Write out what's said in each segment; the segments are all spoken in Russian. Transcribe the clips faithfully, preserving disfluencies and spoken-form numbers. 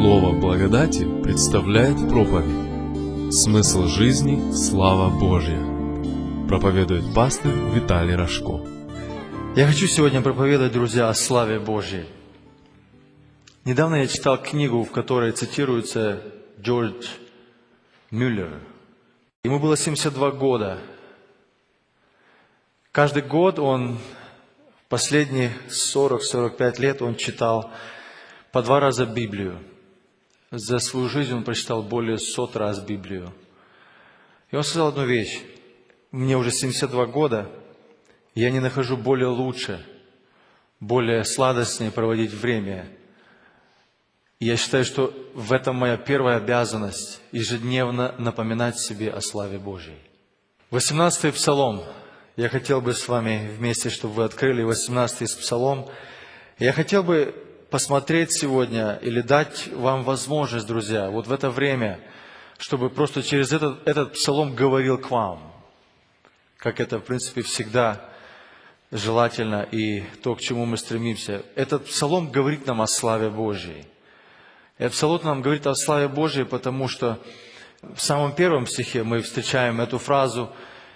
Слово благодати представляет проповедь «Смысл жизни. Слава Божья». Проповедует пастор Виталий Рожко. Я хочу сегодня проповедовать, друзья, о славе Божьей. Недавно я читал книгу, в которой цитируется Джордж Мюллер. Ему было семьдесят два года. Каждый год он, последние сорок-сорок пять лет, он читал по два раза Библию. За свою жизнь он прочитал более сот раз Библию. И он сказал одну вещь. Мне уже семьдесят два года, я не нахожу более лучше, более сладостнее проводить время. И я считаю, что в этом моя первая обязанность – ежедневно напоминать себе о славе Божьей. восемнадцатый Псалом. Я хотел бы с вами вместе, чтобы вы открыли восемнадцатый Псалом. Я хотел бы посмотреть сегодня или дать вам возможность, друзья, вот в это время, чтобы просто через этот, этот Псалом говорил к вам. Как это, в принципе, всегда желательно и то, к чему мы стремимся. Этот Псалом говорит нам о славе Божьей. Этот Псалом нам говорит о славе Божьей, потому что в самом первом стихе мы встречаем эту фразу,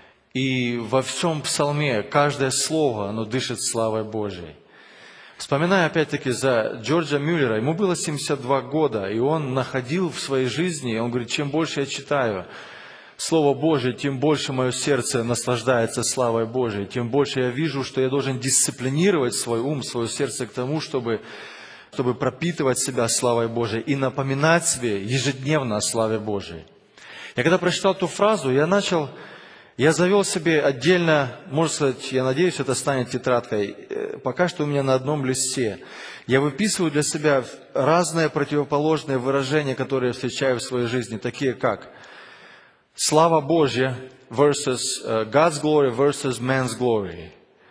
и во всем Псалме каждое слово, оно дышит славой Божьей. Вспоминая опять-таки за Джорджа Мюллера, ему было семьдесят два года, и он находил в своей жизни, он говорит, чем больше я читаю Слово Божие, тем больше мое сердце наслаждается славой Божией, тем больше я вижу, что я должен дисциплинировать свой ум, свое сердце к тому, чтобы, чтобы пропитывать себя славой Божией и напоминать себе ежедневно о славе Божией. Я когда прочитал эту фразу, я начал... Я завел себе отдельно, можно сказать, я надеюсь, это станет тетрадкой, пока что у меня на одном листе. Я выписываю для себя разные противоположные выражения, которые я встречаю в своей жизни, такие как слава Божья versus uh, God's glory versus man's glory,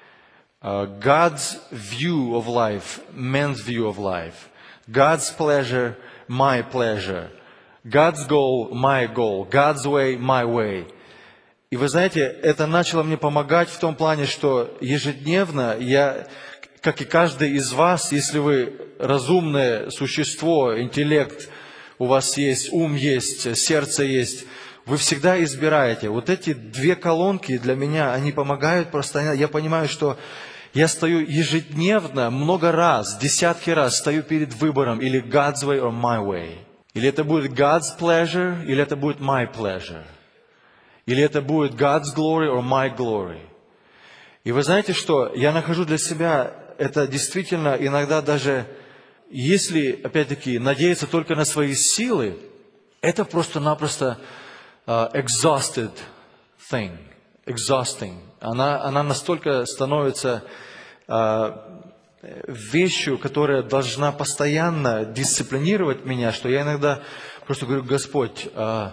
uh, God's view of life, man's view of life, God's pleasure, my pleasure, God's goal, my goal, God's way, my way. И вы знаете, это начало мне помогать в том плане, что ежедневно я, как и каждый из вас, если вы разумное существо, интеллект, у вас есть, ум есть, сердце есть, вы всегда избираете. Вот эти две колонки для меня, они помогают просто. Я понимаю, что я стою ежедневно, много раз, десятки раз стою перед выбором или God's way or my way. Или это будет God's pleasure, или это будет my pleasure. Или это будет God's glory or my glory. И вы знаете что? Я нахожу для себя это действительно иногда даже, если, опять-таки, надеяться только на свои силы, это просто-напросто uh, exhausted thing, exhausting. Она, она настолько становится uh, вещью, которая должна постоянно дисциплинировать меня, что я иногда просто говорю, Господь, uh,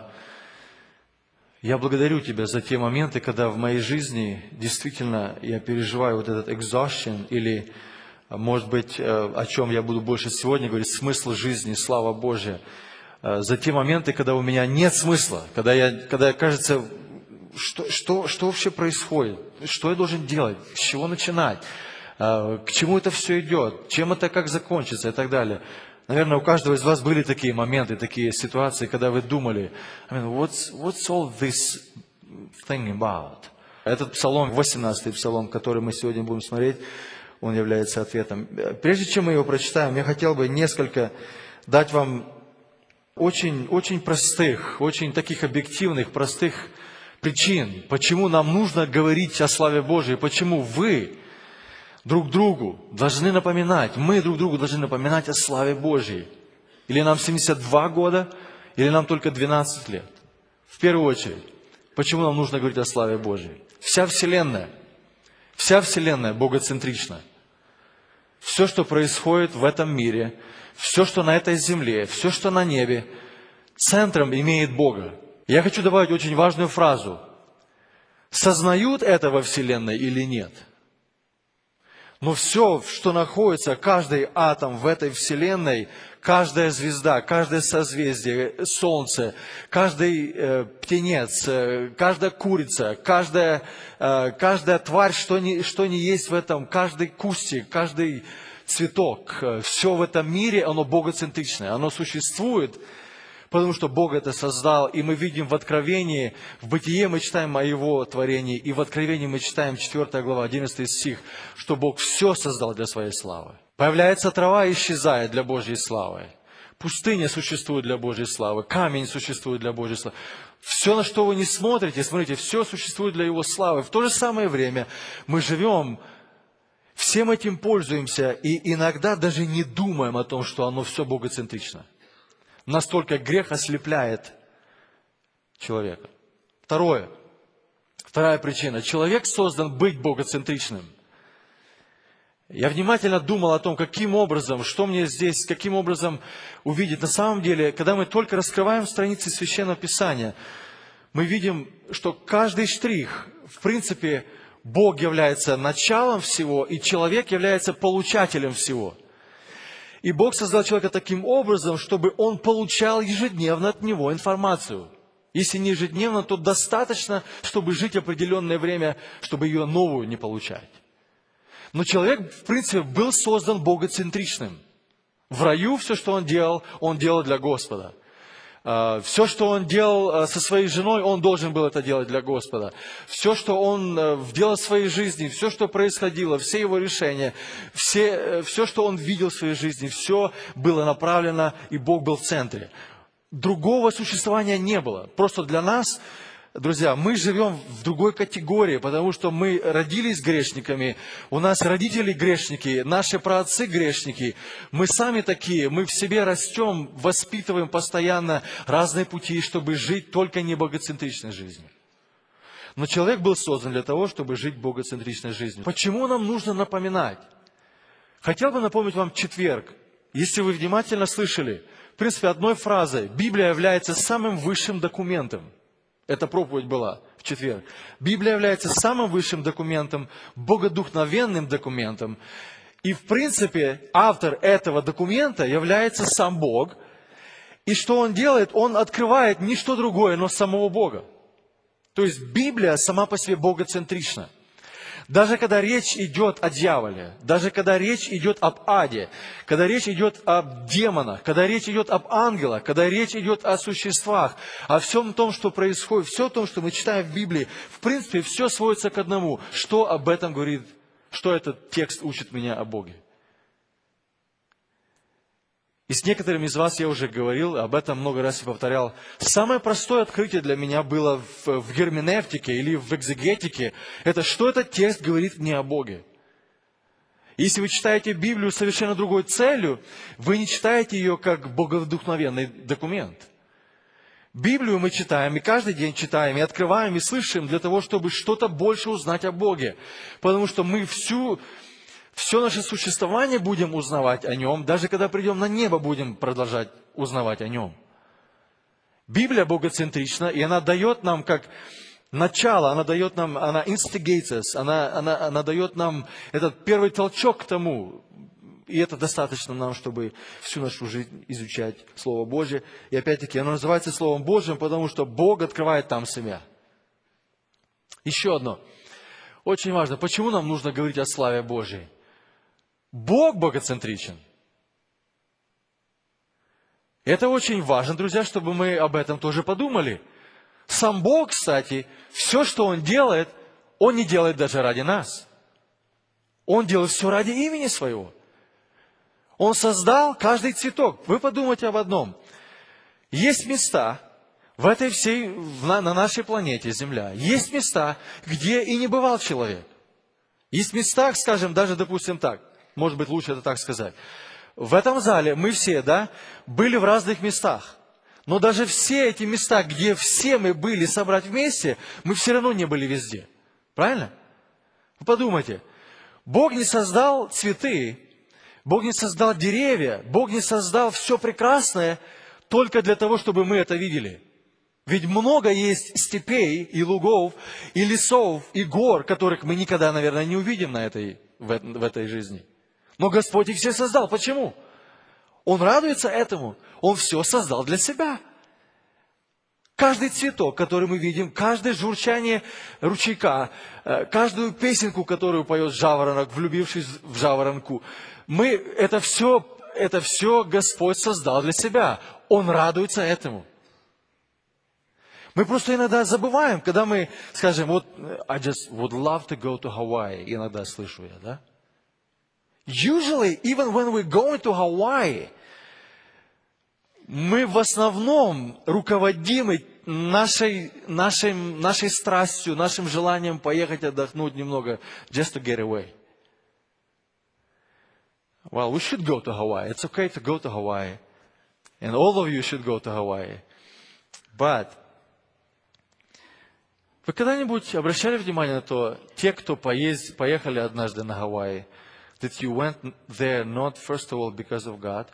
я благодарю Тебя за те моменты, когда в моей жизни действительно я переживаю вот этот exhaustion, или, может быть, о чем я буду больше сегодня говорить, смысл жизни, слава Божья. За те моменты, когда у меня нет смысла, когда, я, когда кажется, что, что, что вообще происходит, что я должен делать, с чего начинать, к чему это все идет, чем это как закончится и так далее. Наверное, у каждого из вас были такие моменты, такие ситуации, когда вы думали, I mean, what's, what's all this thing about? Этот псалом, восемнадцатый псалом, который мы сегодня будем смотреть, он является ответом. Прежде чем мы его прочитаем, я хотел бы несколько дать вам очень, очень простых, очень таких объективных, простых причин, почему нам нужно говорить о славе Божьей, почему вы друг другу должны напоминать, мы друг другу должны напоминать о славе Божьей. Или нам семьдесят два года, или нам только двенадцать лет. В первую очередь, почему нам нужно говорить о славе Божьей? Вся Вселенная, вся Вселенная богоцентрична. Все, что происходит в этом мире, все, что на этой земле, все, что на небе, центром имеет Бога. Я хочу добавить очень важную фразу. Сознают это во Вселенной или нет? Но все, что находится, каждый атом в этой Вселенной, каждая звезда, каждое созвездие, Солнце, каждый э, птенец, э, каждая курица, каждая, э, каждая тварь, что ни, что ни есть в этом, каждый кустик, каждый цветок, все в этом мире, оно богоцентричное, оно существует, потому что Бог это создал, и мы видим в Откровении, в Бытие мы читаем о Его творении, и в Откровении мы читаем четвёртая глава, одиннадцатый стих, что Бог все создал для своей славы. Появляется трава, исчезает для Божьей славы. Пустыня существует для Божьей славы, камень существует для Божьей славы. Все, на что вы не смотрите, смотрите, все существует для Его славы. В то же самое время мы живем, всем этим пользуемся, и иногда даже не думаем о том, что оно все богоцентрично. Настолько грех ослепляет человека. Второе. Вторая причина. Человек создан быть богоцентричным. Я внимательно думал о том, каким образом, что мне здесь, каким образом увидеть. На самом деле, когда мы только раскрываем страницы Священного Писания, мы видим, что каждый штрих, в принципе, Бог является началом всего, и человек является получателем всего. И Бог создал человека таким образом, чтобы он получал ежедневно от него информацию. Если не ежедневно, то достаточно, чтобы жить определенное время, чтобы ее новую не получать. Но человек, в принципе, был создан богоцентричным. В раю все, что он делал, он делал для Господа. Все, что он делал со своей женой, он должен был это делать для Господа. Все, что он делал в своей жизни, все, что происходило, все его решения, все, все, что он видел в своей жизни, все было направлено, и Бог был в центре. Другого существования не было. Просто для нас, друзья, мы живем в другой категории, потому что мы родились грешниками, у нас родители грешники, наши праотцы грешники, мы сами такие, мы в себе растем, воспитываем постоянно разные пути, чтобы жить только не богоцентричной жизнью. Но человек был создан для того, чтобы жить богоцентричной жизнью. Почему нам нужно напоминать? Хотел бы напомнить вам четверг. Если вы внимательно слышали, в принципе, одной фразой, Библия является самым высшим документом. Эта проповедь была в четверг. Библия является самым высшим документом, богодухновенным документом. И, в принципе, автор этого документа является сам Бог. И что он делает? Он открывает не что другое, но самого Бога. То есть Библия сама по себе богоцентрична. Даже когда речь идет о дьяволе, даже когда речь идет об аде, когда речь идет об демонах, когда речь идет об ангелах, когда речь идет о существах, о всем том, что происходит, все том, что мы читаем в Библии, в принципе, все сводится к одному. Что об этом говорит, что этот текст учит меня о Боге? И с некоторыми из вас я уже говорил, об этом много раз и повторял. Самое простое открытие для меня было в, в герменевтике или в экзегетике. Это что этот текст говорит мне о Боге. Если вы читаете Библию с совершенно другой целью, вы не читаете ее как боговдухновенный документ. Библию мы читаем, и каждый день читаем, и открываем, и слышим для того, чтобы что-то больше узнать о Боге. Потому что мы всю... Все наше существование будем узнавать о Нем, даже когда придем на небо, будем продолжать узнавать о Нем. Библия богоцентрична, и она дает нам как начало, она дает нам, она instigates us, она, она, она дает нам этот первый толчок к тому, и это достаточно нам, чтобы всю нашу жизнь изучать Слово Божье. И опять-таки, оно называется Словом Божьим, потому что Бог открывает там себя. Еще одно. Очень важно, почему нам нужно говорить о славе Божьей? Бог богоцентричен. Это очень важно, друзья, чтобы мы об этом тоже подумали. Сам Бог, кстати, все, что Он делает, Он не делает даже ради нас. Он делает все ради имени Своего. Он создал каждый цветок. Вы подумайте об одном. Есть места в этой всей, на, на нашей планете Земля, есть места, где и не бывал человек. Есть места, скажем, даже, допустим, так, может быть, лучше это так сказать. В этом зале мы все, да, были в разных местах. Но даже все эти места, где все мы были собрать вместе, мы все равно не были везде. Правильно? Вы подумайте. Бог не создал цветы, Бог не создал деревья, Бог не создал все прекрасное только для того, чтобы мы это видели. Ведь много есть степей и лугов, и лесов, и гор, которых мы никогда, наверное, не увидим на этой, в, в этой жизни. Но Господь их все создал. Почему? Он радуется этому. Он все создал для себя. Каждый цветок, который мы видим, каждое журчание ручейка, каждую песенку, которую поет жаворонок, влюбившись в жаворонку, Мы, это все, это все Господь создал для себя. Он радуется этому. Мы просто иногда забываем, когда мы скажем, вот, I just would love to go to Hawaii. Иногда слышу я, да? Usually, even when we're going to Hawaii, мы в основном руководимы нашей, нашей, нашей страстью, нашим желанием поехать отдохнуть немного, just to get away. Well, we should go to Hawaii. It's okay to go to Hawaii. And all of you should go to Hawaii. But, вы когда-нибудь обращали внимание на то, те, кто поезд, поехали однажды на Гавайи, that you went there not first of all because of God?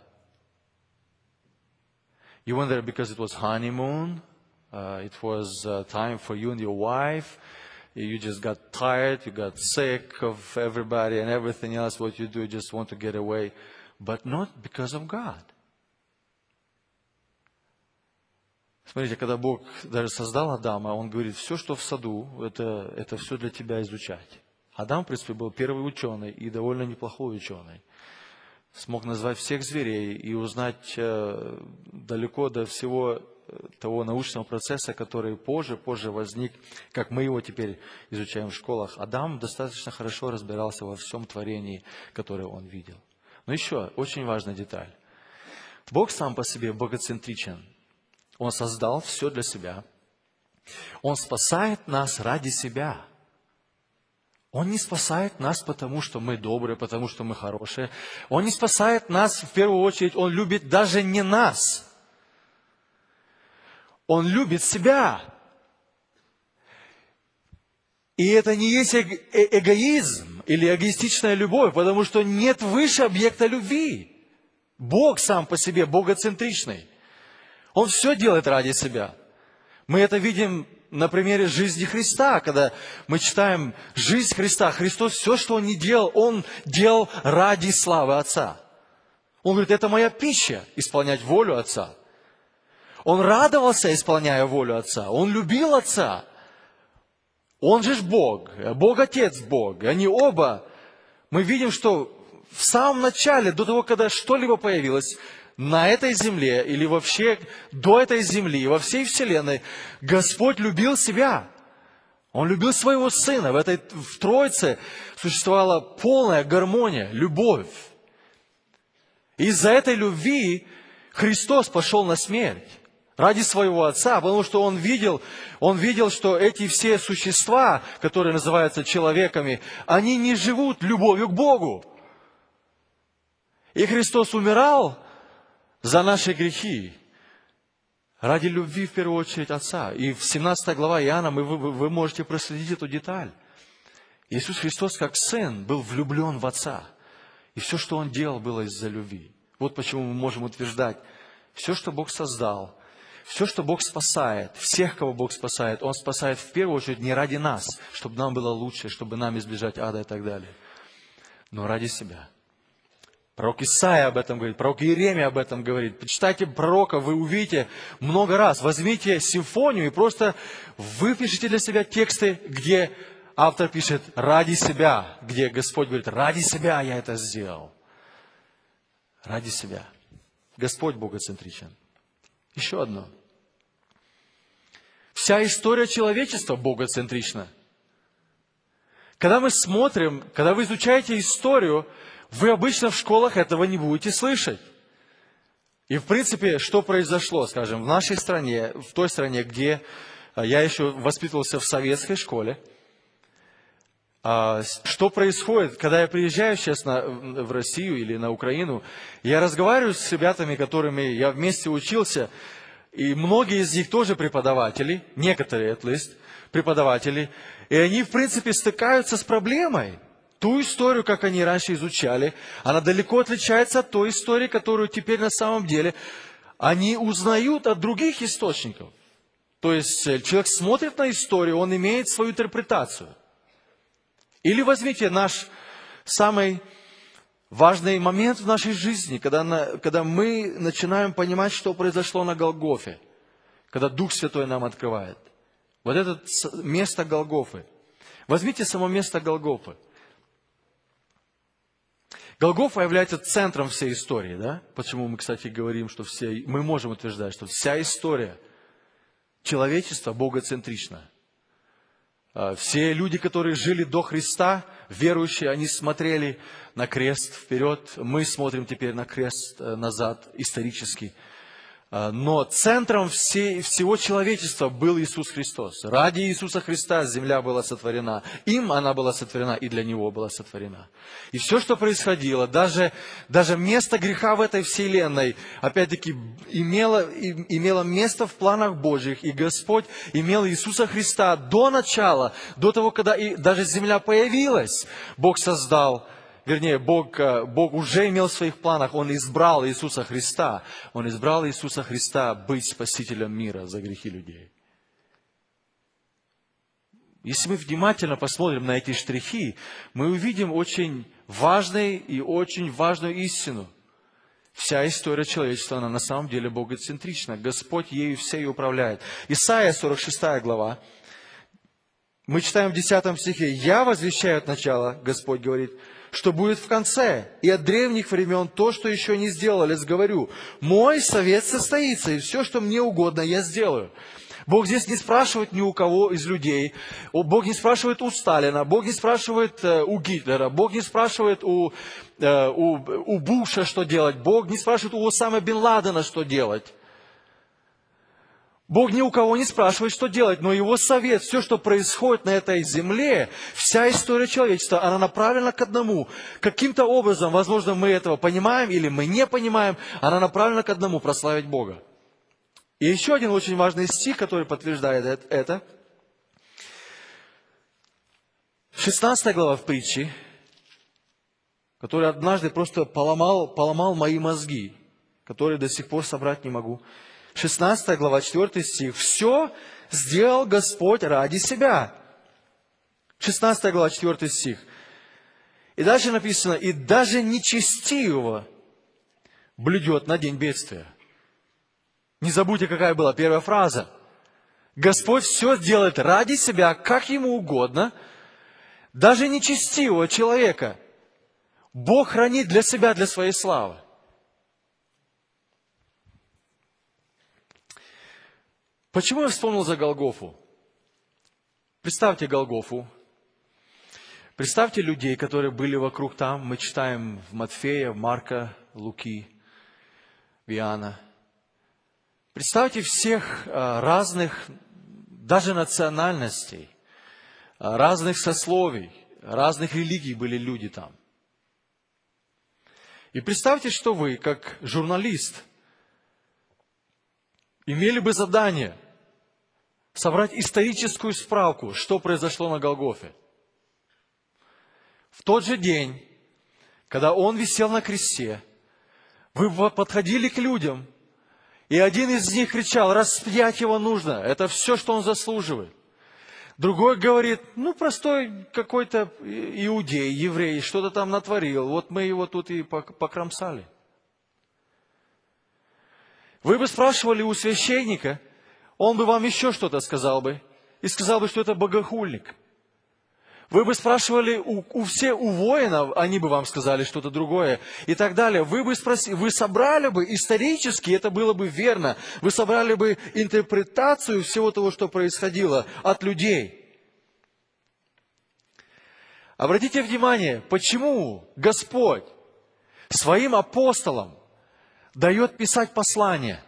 You went there because it was honeymoon. Uh, it was uh, time for you and your wife. You just got tired. You got sick of everybody and everything else. What you do, you just want to get away. But not because of God. Смотрите, когда Бог даже создал Адама, Он говорит, все, что в саду, это, это все для тебя изучать. Адам, в принципе, был первый ученый и довольно неплохой ученый. Смог назвать всех зверей и узнать э, далеко до всего того научного процесса, который позже, позже возник, как мы его теперь изучаем в школах. Адам достаточно хорошо разбирался во всем творении, которое он видел. Но еще очень важная деталь. Бог сам по себе богоцентричен. Он создал все для себя. Он спасает нас ради себя. Он не спасает нас, потому что мы добрые, потому что мы хорошие. Он не спасает нас, в первую очередь, Он любит даже не нас. Он любит себя. И это не есть э- эгоизм или эгоистичная любовь, потому что нет выше объекта любви. Бог сам по себе богоцентричный. Он все делает ради себя. Мы это видим на примере жизни Христа, когда мы читаем жизнь Христа. Христос все, что Он не делал, Он делал ради славы Отца. Он говорит, это моя пища, исполнять волю Отца. Он радовался, исполняя волю Отца. Он любил Отца. Он же ж Бог, Бог-Отец Бог. Они оба, мы видим, что в самом начале, до того, когда что-либо появилось, на этой земле или вообще до этой земли, во всей вселенной, Господь любил себя. Он любил своего Сына. В этой в Троице существовала полная гармония, любовь. Из-за этой любви Христос пошел на смерть ради своего Отца, потому что Он видел, Он видел, что эти все существа, которые называются человеками, они не живут любовью к Богу. И Христос умирал за наши грехи, ради любви, в первую очередь, Отца. И в семнадцатой глава Иоанна вы, вы, вы можете проследить эту деталь. Иисус Христос, как Сын, был влюблен в Отца. И все, что Он делал, было из-за любви. Вот почему мы можем утверждать, все, что Бог создал, все, что Бог спасает, всех, кого Бог спасает, Он спасает в первую очередь не ради нас, чтобы нам было лучше, чтобы нам избежать ада и так далее, но ради себя. Пророк Исаия об этом говорит, пророк Иеремия об этом говорит. Почитайте пророка, вы увидите много раз. Возьмите симфонию и просто выпишите для себя тексты, где автор пишет «ради себя», где Господь говорит «ради себя я это сделал». Ради себя. Господь богоцентричен. Еще одно. Вся история человечества богоцентрична. Когда мы смотрим, когда вы изучаете историю, вы обычно в школах этого не будете слышать. И в принципе, что произошло, скажем, в нашей стране, в той стране, где я еще воспитывался в советской школе, что происходит, когда я приезжаю сейчас на, в Россию или на Украину, я разговариваю с ребятами, которыми я вместе учился, и многие из них тоже преподаватели, некоторые, at least, преподаватели, и они, в принципе, стыкаются с проблемой. Ту историю, как они раньше изучали, она далеко отличается от той истории, которую теперь на самом деле они узнают от других источников. То есть человек смотрит на историю, он имеет свою интерпретацию. Или возьмите наш самый важный момент в нашей жизни, когда, на, когда мы начинаем понимать, что произошло на Голгофе, когда Дух Святой нам открывает. Вот это место Голгофы. Возьмите само место Голгофы. Голгофа является центром всей истории, да? Почему мы, кстати, говорим, что все, мы можем утверждать, что вся история человечества богоцентрична. Все люди, которые жили до Христа, верующие, они смотрели на крест вперед. Мы смотрим теперь на крест назад, исторически. Но центром всей, всего человечества был Иисус Христос. Ради Иисуса Христа земля была сотворена. Им она была сотворена, и для Него была сотворена. И все, что происходило, даже, даже место греха в этой вселенной, опять-таки, имело, имело место в планах Божьих. И Господь имел Иисуса Христа до начала, до того, когда и даже земля появилась. Бог создал. Вернее, Бог, Бог уже имел в своих планах, Он избрал Иисуса Христа. Он избрал Иисуса Христа быть спасителем мира за грехи людей. Если мы внимательно посмотрим на эти штрихи, мы увидим очень важную и очень важную истину. Вся история человечества, она на самом деле богоцентрична. Господь ею всей управляет. Исайя, сорок шестая глава. Мы читаем в десятом стихе. «Я возвещаю от начала, Господь говорит, что будет в конце, и от древних времен то, что еще не сделали, говорю, мой совет состоится, и все, что мне угодно, я сделаю». Бог здесь не спрашивает ни у кого из людей, Бог не спрашивает у Сталина, Бог не спрашивает у Гитлера, Бог не спрашивает у, у, у Буша, что делать, Бог не спрашивает у Осамы бен Ладена, что делать. Бог ни у кого не спрашивает, что делать, но Его совет, все, что происходит на этой земле, вся история человечества, она направлена к одному. Каким-то образом, возможно, мы этого понимаем или мы не понимаем, она направлена к одному – прославить Бога. И еще один очень важный стих, который подтверждает это. шестнадцатая глава в притче, который однажды просто поломал, поломал мои мозги, которые до сих пор собрать не могу. шестнадцатая глава, четвёртый стих. «Все сделал Господь ради себя». шестнадцатая глава, четвёртый стих. И дальше написано, «И даже нечестивого блюдет на день бедствия». Не забудьте, какая была первая фраза. Господь все делает ради себя, как Ему угодно. Даже нечестивого человека Бог хранит для себя, для своей славы. Почему я вспомнил за Голгофу? Представьте Голгофу. Представьте людей, которые были вокруг там. Мы читаем в Матфея, в Марка, Луки, в Иоанна. Представьте всех разных, даже национальностей, разных сословий, разных религий были люди там. И представьте, что вы, как журналист, имели бы задание собрать историческую справку, что произошло на Голгофе. В тот же день, когда Он висел на кресте, вы подходили к людям, и один из них кричал, распять Его нужно, это все, что Он заслуживает. Другой говорит, ну, простой какой-то иудей, еврей, что-то там натворил, вот мы его тут и покромсали. Вы бы спрашивали у священника, он бы вам еще что-то сказал бы, и сказал бы, что это богохульник. Вы бы спрашивали у, у всех, у воинов, они бы вам сказали что-то другое, и так далее. Вы бы спросили, вы собрали бы исторически, это было бы верно, вы собрали бы интерпретацию всего того, что происходило от людей. Обратите внимание, почему Господь своим апостолам дает писать послание,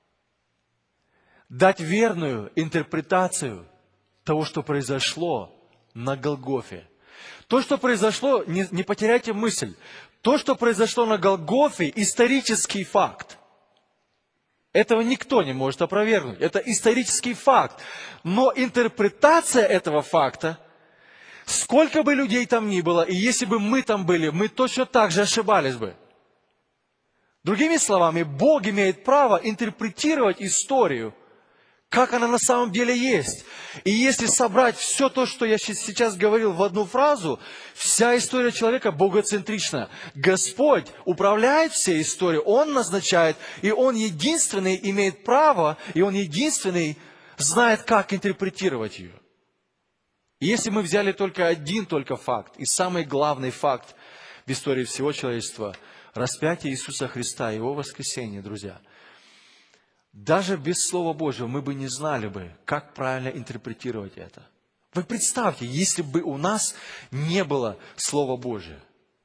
дать верную интерпретацию того, что произошло на Голгофе. То, что произошло, не, не потеряйте мысль, то, что произошло на Голгофе, исторический факт. Этого никто не может опровергнуть. Это исторический факт. Но интерпретация этого факта, сколько бы людей там ни было, и если бы мы там были, мы точно так же ошибались бы. Другими словами, Бог имеет право интерпретировать историю, как она на самом деле есть. И если собрать все то, что я сейчас говорил в одну фразу, вся история человека богоцентрична. Господь управляет всей историей, Он назначает, и Он единственный имеет право, и Он единственный знает, как интерпретировать ее. И если мы взяли только один только факт, и самый главный факт в истории всего человечества. Распятие Иисуса Христа, Его воскресение, друзья. Даже без Слова Божьего мы бы не знали бы, как правильно интерпретировать это. Вы представьте, если бы у нас не было Слова Божьего.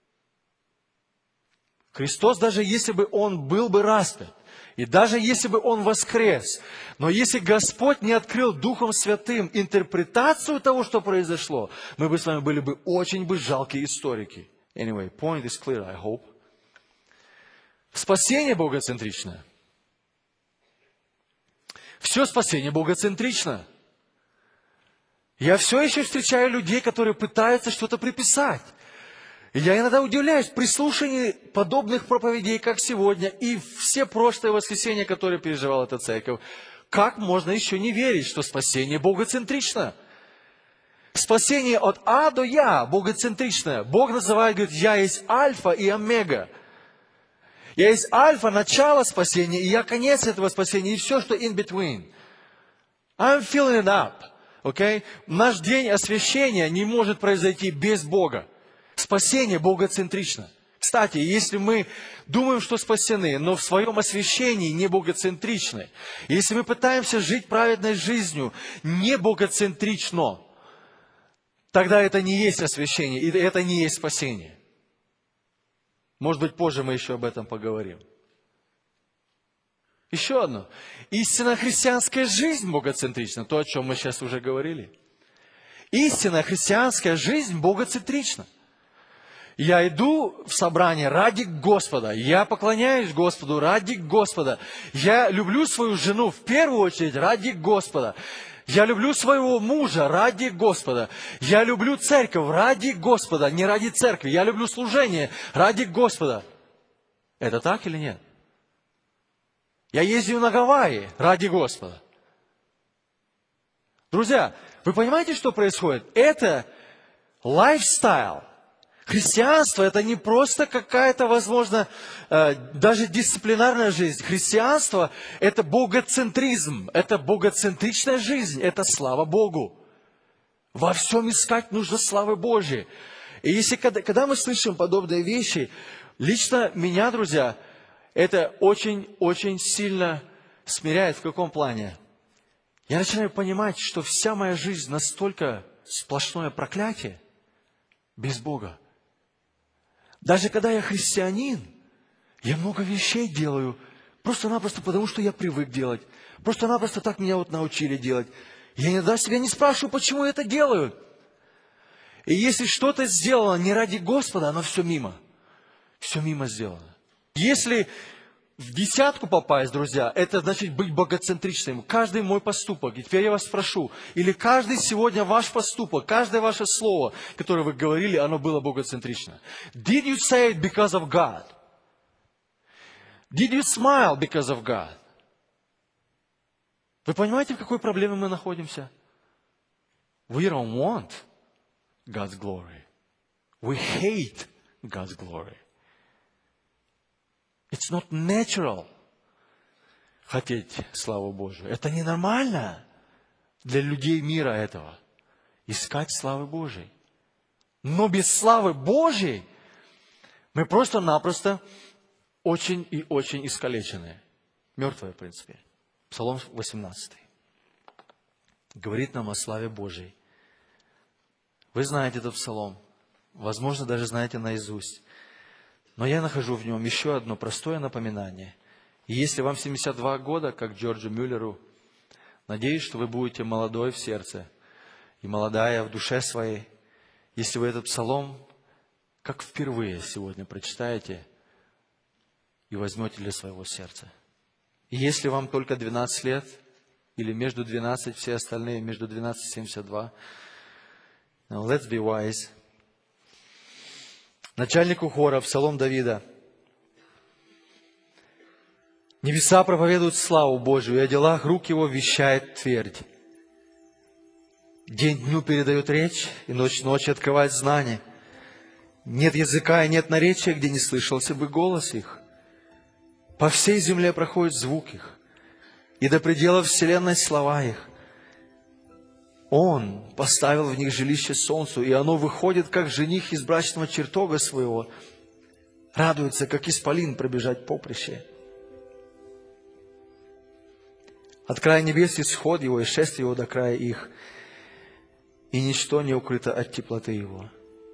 Христос, даже если бы Он был бы распят, и даже если бы Он воскрес, но если Господь не открыл Духом Святым интерпретацию того, что произошло, мы бы с вами были бы очень бы жалкие историки. Anyway, point is clear, I hope. Спасение богоцентричное. Все спасение богоцентрично. Я все еще встречаю людей, которые пытаются что-то приписать. И я иногда удивляюсь при слушании подобных проповедей, как сегодня, и все прошлые воскресенья, которые переживала эта церковь. Как можно еще не верить, что спасение богоцентрично? Спасение от А до Я богоцентричное. Бог называет, говорит, я есть альфа и омега. Я есть альфа, начало спасения, и я конец этого спасения, и все, что in between. I'm filling it up. Okay? Наш день освящения не может произойти без Бога. Спасение богоцентрично. Кстати, если мы думаем, что спасены, но в своем освящении не богоцентричны, если мы пытаемся жить праведной жизнью не богоцентрично, тогда это не есть освящение, и это не есть спасение. Может быть, позже мы еще об этом поговорим. Еще одно. Истинная христианская жизнь богоцентрична, то, о чем мы сейчас уже говорили. Истинная христианская жизнь богоцентрична. Я иду в собрание ради Господа. Я поклоняюсь Господу ради Господа. Я люблю свою жену в первую очередь ради Господа. Я люблю своего мужа ради Господа. Я люблю церковь ради Господа, не ради церкви. Я люблю служение ради Господа. Это так или нет? Я ездил на Гавайи ради Господа. Друзья, вы понимаете, что происходит? Это лайфстайл. Христианство – это не просто какая-то, возможно, даже дисциплинарная жизнь. Христианство – это богоцентризм, это богоцентричная жизнь, это слава Богу. Во всем искать нужно славы Божьей. И если, когда, когда мы слышим подобные вещи, лично меня, друзья, это очень-очень сильно смиряет. В каком плане? Я начинаю понимать, что вся моя жизнь настолько сплошное проклятие без Бога. Даже когда я христианин, я много вещей делаю, просто-напросто потому, что я привык делать. Просто-напросто так меня вот научили делать. Я иногда себя не спрашиваю, почему я это делаю. И если что-то сделано не ради Господа, оно все мимо. Все мимо сделано. Если в десятку попасть, друзья, это значит быть богоцентричным. Каждый мой поступок, и теперь я вас спрошу, или каждый сегодня ваш поступок, каждое ваше слово, которое вы говорили, оно было богоцентрично. Did you say it because of God? Did you smile because of God? Вы понимаете, в какой проблеме мы находимся? We don't want God's glory. We hate God's glory. It's not natural хотеть славу Божию. Это ненормально для людей мира этого. Искать славы Божией. Но без славы Божьей мы просто-напросто очень и очень искалечены. Мертвые, в принципе. Псалом восемнадцатый. Говорит нам о славе Божьей. Вы знаете этот псалом. Возможно, даже знаете наизусть. Но я нахожу в нем еще одно простое напоминание. И если вам семьдесят два года, как Джорджу Мюллеру, надеюсь, что вы будете молодой в сердце и молодая в душе своей, если вы этот псалом, как впервые сегодня прочитаете и возьмете для своего сердца. И если вам только двенадцать лет, или между двенадцать, все остальные между двенадцать и семьдесят два, now let's be wise. Начальнику хора, псалом Давида. Небеса проповедуют славу Божию, и о делах рук его вещает твердь. День дню передает речь, и ночь ночи открывает знание. Нет языка и нет наречия, где не слышался бы голос их. По всей земле проходит звук их, и до пределов вселенной слова их. Он поставил в них жилище солнцу, и оно выходит, как жених из брачного чертога своего, радуется, как исполин пробежать поприще. От края небес исход его, и шествие его до края их, и ничто не укрыто от теплоты его.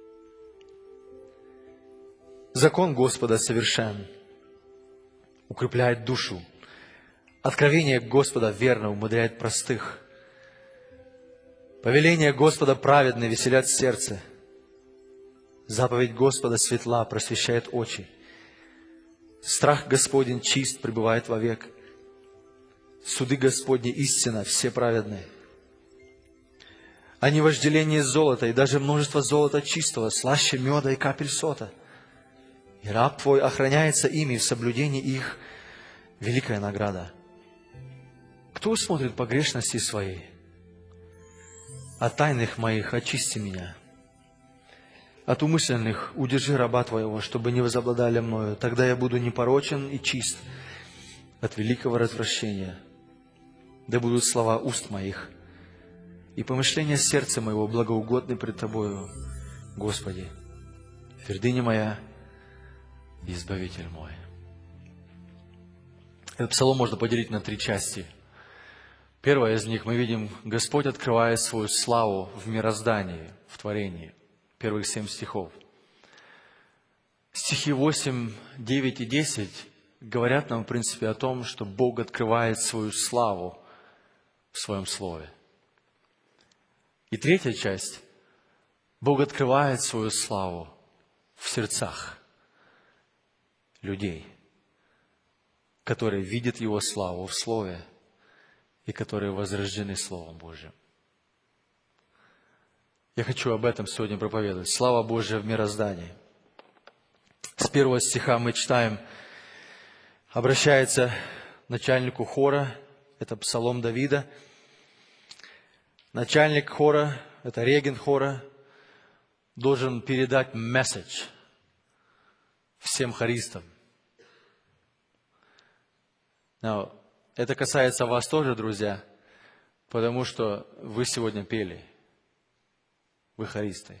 Закон Господа совершен, укрепляет душу. Откровение Господа верно умудряет простых. Повеление Господа праведны, веселят сердце. Заповедь Господа светла, просвещает очи. Страх Господень чист, пребывает вовек. Суды Господни истина, все праведны. Они вожделение золота, и даже множество золота чистого, слаще меда и капель сота. И раб Твой охраняется ими, в соблюдении их великая награда. Кто усмотрит погрешности своей? От тайных моих очисти меня. От умышленных удержи раба Твоего, чтобы не возобладали мною. Тогда я буду непорочен и чист от великого развращения. Да будут слова уст моих и помышления сердца моего благоугодны пред Тобою, Господи, твердыня моя и избавитель мой. Этот псалом можно поделить на три части. Первая из них мы видим, Господь открывает свою славу в мироздании, в творении. Первых семь стихов. Стихи восемь, девять и десять говорят нам, в принципе, о том, что Бог открывает свою славу в Своем Слове. И третья часть. Бог открывает свою славу в сердцах людей, которые видят Его славу в Слове и которые возрождены Словом Божьим. Я хочу об этом сегодня проповедовать. Слава Божья в мироздании. С первого стиха мы читаем, обращается начальнику хора, это псалом Давида. Начальник хора, это регент хора, должен передать месседж всем хористам. Now, это касается вас тоже, друзья, потому что вы сегодня пели. Вы хористы.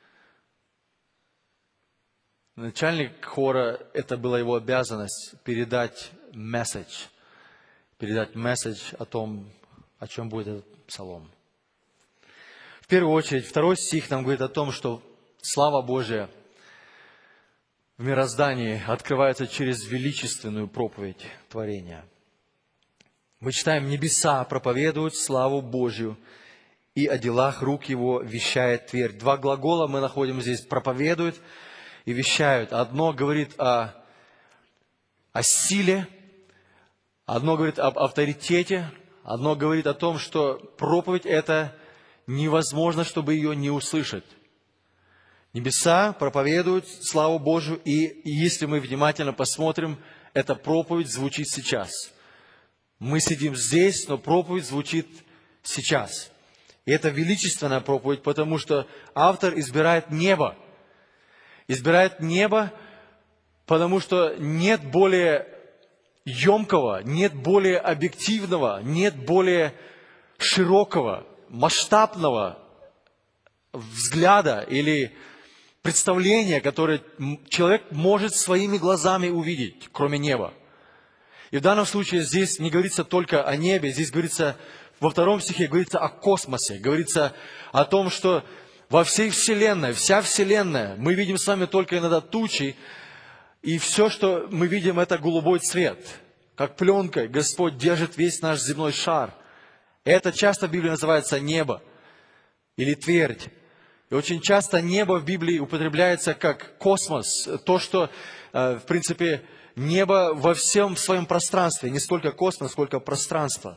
Начальник хора, это была его обязанность передать месседж, передать месседж о том, о чем будет этот псалом. В первую очередь, второй стих нам говорит о том, что слава Божия в мироздании открывается через величественную проповедь творения. Мы читаем, небеса проповедуют славу Божью, и о делах рук Его вещает твердь. Два глагола мы находим здесь, проповедуют и вещают. Одно говорит о, о силе, одно говорит об авторитете, одно говорит о том, что проповедь это невозможно, чтобы ее не услышать. Небеса проповедуют славу Божию, и, и если мы внимательно посмотрим, эта проповедь звучит сейчас. Мы сидим здесь, но проповедь звучит сейчас. И это величественная проповедь, потому что автор избирает небо. Избирает небо, потому что нет более емкого, нет более объективного, нет более широкого, масштабного взгляда или представления, которое человек может своими глазами увидеть, кроме неба. И в данном случае здесь не говорится только о небе, здесь говорится, во втором стихе говорится о космосе, говорится о том, что во всей Вселенной, вся Вселенная, мы видим с вами только иногда тучи, и все, что мы видим, это голубой цвет. Как пленкой Господь держит весь наш земной шар. Это часто в Библии называется небо или твердь. И очень часто небо в Библии употребляется как космос, то, что, в принципе, небо во всем своем пространстве, не столько космос, сколько пространство.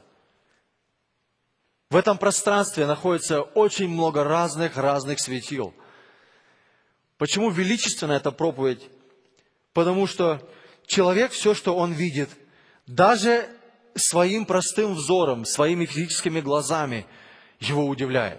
В этом пространстве находится очень много разных-разных светил. Почему величественна эта проповедь? Потому что человек, все, что он видит, даже своим простым взором, своими физическими глазами, его удивляет.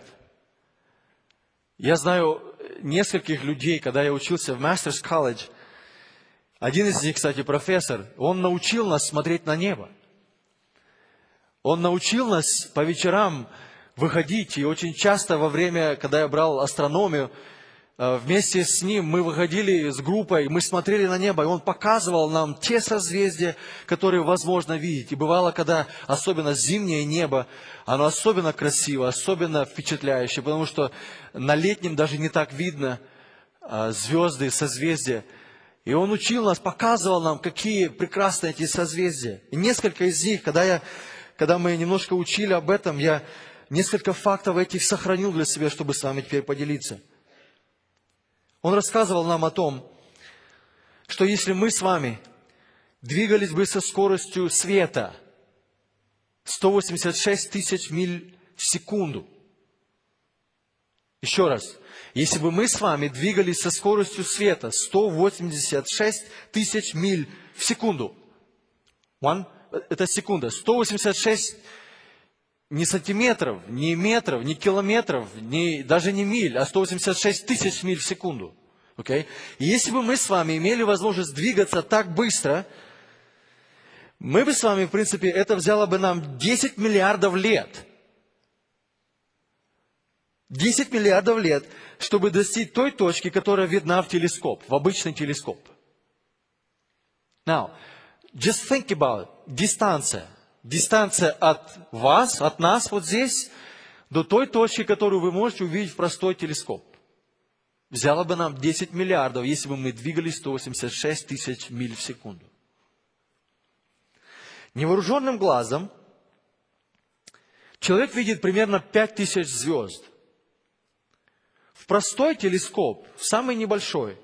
Я знаю нескольких людей, когда я учился в Masters College, один из них, кстати, профессор, он научил нас смотреть на небо. Он научил нас по вечерам, выходить. И очень часто во время, когда я брал астрономию, вместе с ним мы выходили с группой, мы смотрели на небо, и он показывал нам те созвездия, которые возможно видеть. И бывало, когда особенно зимнее небо, оно особенно красиво, особенно впечатляющее, потому что на летнем даже не так видно звезды, созвездия. И он учил нас, показывал нам, какие прекрасные эти созвездия. И несколько из них, когда, я, когда мы немножко учили об этом, я несколько фактов этих сохранил для себя, чтобы с вами теперь поделиться. Он рассказывал нам о том, что если мы с вами двигались бы со скоростью света сто восемьдесят шесть тысяч миль в секунду. Еще раз. Если бы мы с вами двигались со скоростью света сто восемьдесят шесть тысяч миль в секунду. One, это секунда. сто восемьдесят шесть не сантиметров, не метров, не километров, не, даже не миль, а сто восемьдесят шесть тысяч миль в секунду. Okay? И если бы мы с вами имели возможность двигаться так быстро, мы бы с вами, в принципе, это взяло бы нам десять миллиардов лет. десять миллиардов лет, чтобы достичь той точки, которая видна в телескоп, в обычный телескоп. Now, just think about дистанция. Дистанция от вас, от нас вот здесь, до той точки, которую вы можете увидеть в простой телескоп. Взяло бы нам десять миллиардов, если бы мы двигались сто восемьдесят шесть тысяч миль в секунду. Невооруженным глазом человек видит примерно пять тысяч звезд. В простой телескоп, в самый небольшой,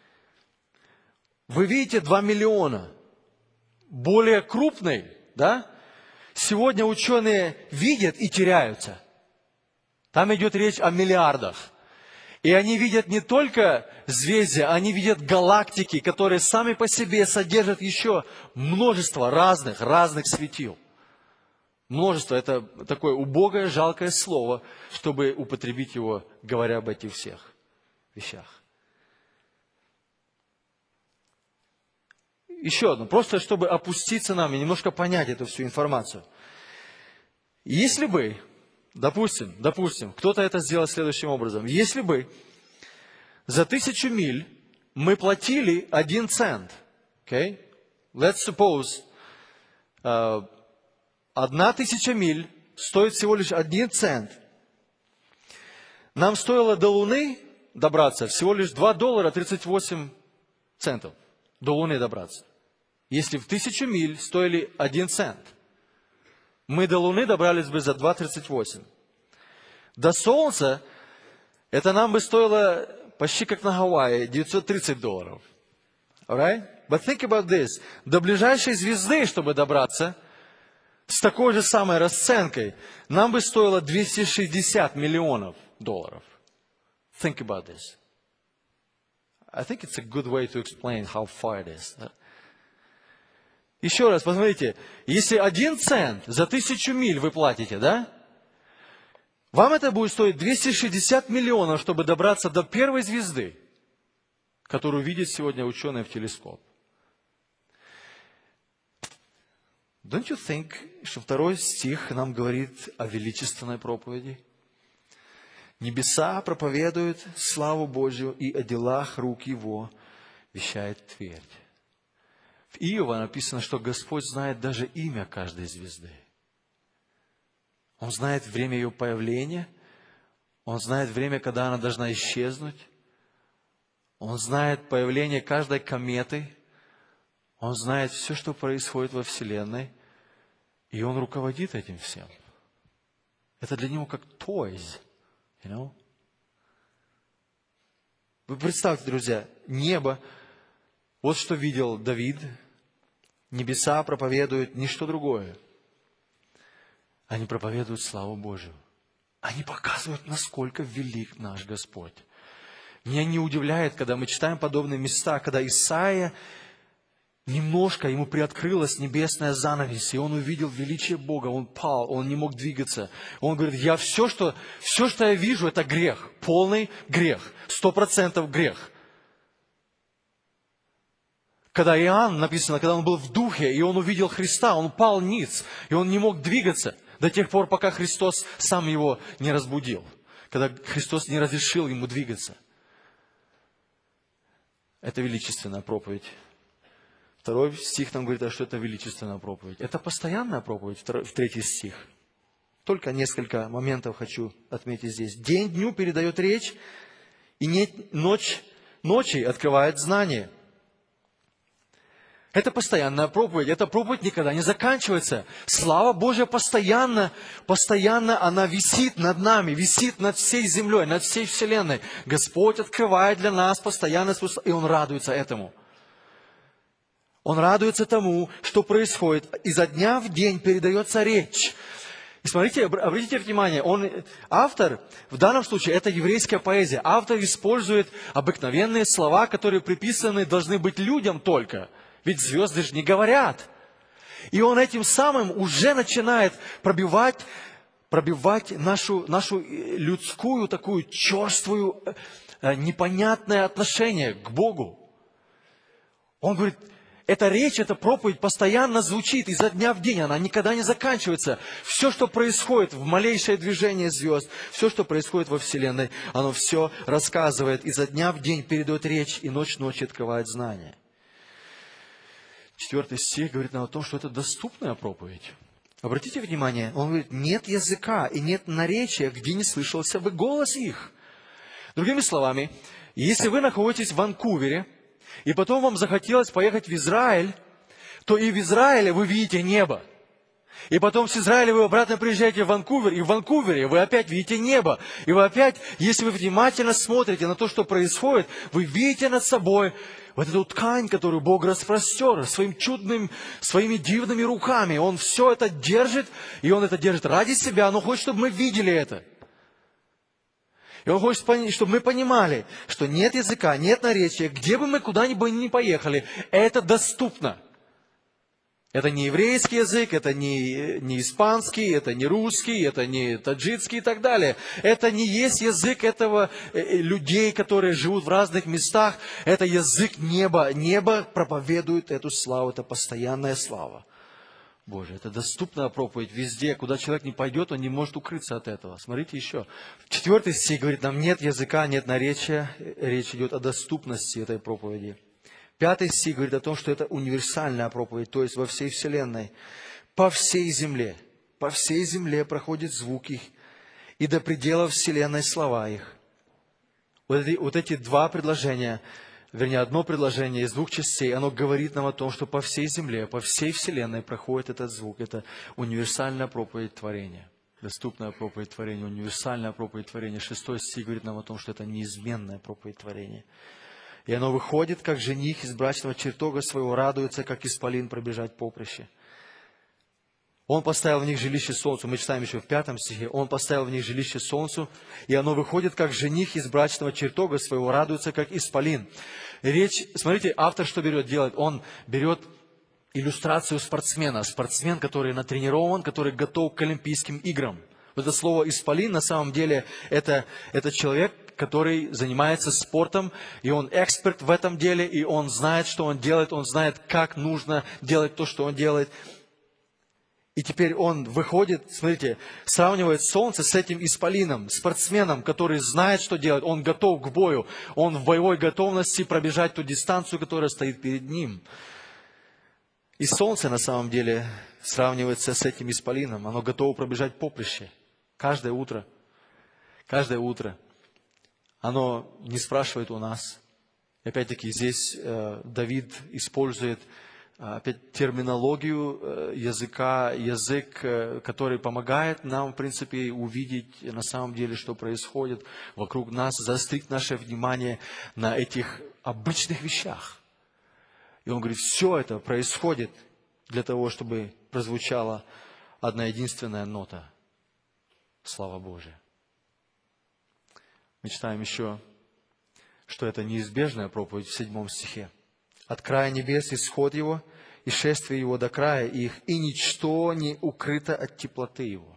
вы видите два миллиона. Более крупный, да? Сегодня ученые видят и теряются. Там идет речь о миллиардах. И они видят не только звезды, они видят галактики, которые сами по себе содержат еще множество разных, разных светил. Множество – это такое убогое, жалкое слово, чтобы употребить его, говоря об этих всех вещах. Еще одно, просто чтобы опуститься нам и немножко понять эту всю информацию. Если бы, допустим, допустим, кто-то это сделал следующим образом. Если бы за тысячу миль мы платили один цент, okay? Let's suppose, uh, одна тысяча миль стоит всего лишь один цент. Нам стоило до Луны добраться всего лишь два доллара тридцать восемь центов. До Луны добраться. Если в тысячу миль стоили один цент, мы до Луны добрались бы за два тридцать восемь. До Солнца это нам бы стоило почти как на Гавайи, девятьсот тридцать долларов. Alright? But think about this. До ближайшей звезды, чтобы добраться, с такой же самой расценкой, нам бы стоило двести шестьдесят миллионов долларов. Think about this. I think it's a good way to explain how far it is. Еще раз, посмотрите, если один цент за тысячу миль вы платите, да? Вам это будет стоить двести шестьдесят миллионов, чтобы добраться до первой звезды, которую видят сегодня ученые в телескоп. Don't you think, что второй стих нам говорит о величественной проповеди? Небеса проповедуют славу Божью, и о делах рук Его вещает твердь. В Иова написано, что Господь знает даже имя каждой звезды. Он знает время ее появления, Он знает время, когда она должна исчезнуть, Он знает появление каждой кометы, Он знает все, что происходит во Вселенной, и Он руководит этим всем. Это для Него как toys, you know? Вы представьте, друзья, небо, вот что видел Давид, небеса проповедуют не что другое. Они проповедуют славу Божию. Они показывают, насколько велик наш Господь. Меня не удивляет, когда мы читаем подобные места, когда Исаия немножко, ему приоткрылась небесная занавес, и он увидел величие Бога, он пал, он не мог двигаться. Он говорит, я все, что, все, что я вижу, это грех, полный грех, сто процентов грех. Когда Иоанн, написано, когда он был в духе, и он увидел Христа, он пал ниц, и он не мог двигаться. До тех пор, пока Христос сам его не разбудил. Когда Христос не разрешил ему двигаться. Это величественная проповедь. Второй стих нам говорит, что это величественная проповедь. Это постоянная проповедь, второй, третий стих. Только несколько моментов хочу отметить здесь. День дню передает речь, и нет, ночь ночи открывает знание. Это постоянная проповедь. Эта проповедь никогда не заканчивается. Слава Божья постоянно, постоянно она висит над нами, висит над всей землей, над всей вселенной. Господь открывает для нас постоянно, и Он радуется этому. Он радуется тому, что происходит. Изо дня в день передается речь. И смотрите, обратите внимание, он, автор, в данном случае это еврейская поэзия. Автор использует обыкновенные слова, которые приписаны должны быть людям только. Ведь звезды же не говорят. И он этим самым уже начинает пробивать, пробивать нашу, нашу людскую, такую черствую, непонятное отношение к Богу. Он говорит, эта речь, эта проповедь постоянно звучит изо дня в день, она никогда не заканчивается. Все, что происходит в малейшее движение звезд, все, что происходит во Вселенной, оно все рассказывает, изо дня в день передает речь, и ночь ночи открывает знания. Четвертый стих говорит нам о том, что это доступная проповедь. Обратите внимание, он говорит, нет языка и нет наречия, где не слышался бы голос их. Другими словами, если вы находитесь в Ванкувере, и потом вам захотелось поехать в Израиль, то и в Израиле вы видите небо. И потом с Израиля вы обратно приезжаете в Ванкувер, и в Ванкувере вы опять видите небо. И вы опять, если вы внимательно смотрите на то, что происходит, вы видите над собой вот эту ткань, которую Бог распростер своим чудным, своими дивными руками. Он все это держит, и Он это держит ради себя, но хочет, чтобы мы видели это. И Он хочет, чтобы мы понимали, что нет языка, нет наречия, где бы мы куда-нибудь ни поехали, это доступно. Это не еврейский язык, это не, не испанский, это не русский, это не таджикский и так далее. Это не есть язык этого людей, которые живут в разных местах. Это язык неба. Небо проповедует эту славу, это постоянная слава Божия. Это доступная проповедь везде. Куда человек не пойдет, он не может укрыться от этого. Смотрите еще. Четвертый стих говорит нам, нет языка, нет наречия. Речь идет о доступности этой проповеди. Пятый стих говорит о том, что это универсальная проповедь, то есть во всей вселенной, по всей земле. По всей земле проходят звуки, и до пределов вселенной слова их. Вот эти, вот эти два предложения, вернее, одно предложение из двух частей, оно говорит нам о том, что по всей земле, по всей вселенной проходит этот звук. Это универсальная проповедь творения. Доступная проповедь творения, универсальная проповедь творения. Шестой стих говорит нам о том, что это неизменная проповедь творения. И оно выходит, как жених из брачного чертога своего, радуется, как исполин пробежать поприще. Он поставил в них жилище солнцу. Мы читаем еще в пятом стихе. Он поставил в них жилище солнцу, и оно выходит, как жених из брачного чертога своего, радуется, как исполин. Речь, смотрите, автор что берет делать? Он берет иллюстрацию спортсмена. Спортсмен, который натренирован, который готов к Олимпийским играм. Вот это слово «исполин» на самом деле это, это человек, который занимается спортом, и он эксперт в этом деле, и он знает, что он делает, он знает, как нужно делать то, что он делает. И теперь он выходит, смотрите, сравнивает солнце с этим исполином, спортсменом, который знает, что делать, он готов к бою, он в боевой готовности пробежать ту дистанцию, которая стоит перед ним. И солнце на самом деле сравнивается с этим исполином, оно готово пробежать поприще каждое утро, каждое утро. Оно не спрашивает у нас. И опять-таки здесь э, Давид использует э, опять терминологию э, языка, язык, э, который помогает нам, в принципе, увидеть на самом деле, что происходит вокруг нас, заострить наше внимание на этих обычных вещах. И он говорит, все это происходит для того, чтобы прозвучала одна единственная нота. Слава Божия. Мы читаем еще, что это неизбежная проповедь в седьмом стихе. От края небес исход его, и шествие его до края их, и ничто не укрыто от теплоты его.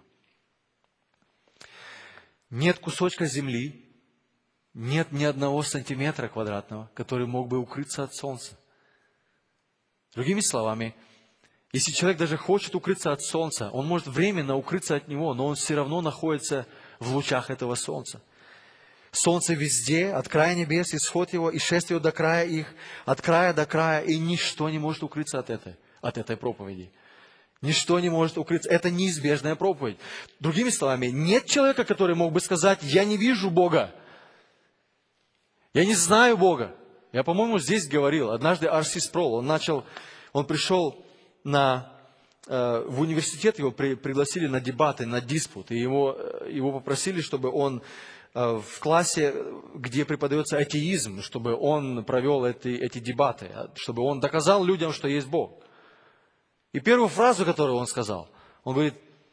Нет кусочка земли, нет ни одного сантиметра квадратного, который мог бы укрыться от солнца. Другими словами, Если человек даже хочет укрыться от солнца, он может временно укрыться от него, но он все равно находится в лучах этого солнца. Солнце везде, от края небес, исход его, и шествие до края их, от края до края, и ничто не может укрыться от этой, от этой проповеди. Ничто не может укрыться. Это неизбежная проповедь. Другими словами, нет человека, который мог бы сказать: я не вижу Бога. Я не знаю Бога. Я, по-моему, здесь говорил. Однажды Ар Си Спроул, он начал, он пришел на, э, в университет, его при, пригласили на дебаты, на диспут. И его, его попросили, чтобы он э, в классе, где преподается атеизм, чтобы он провел эти, эти дебаты, чтобы он доказал людям, что есть Бог. И первую фразу, которую он сказал, он говорит: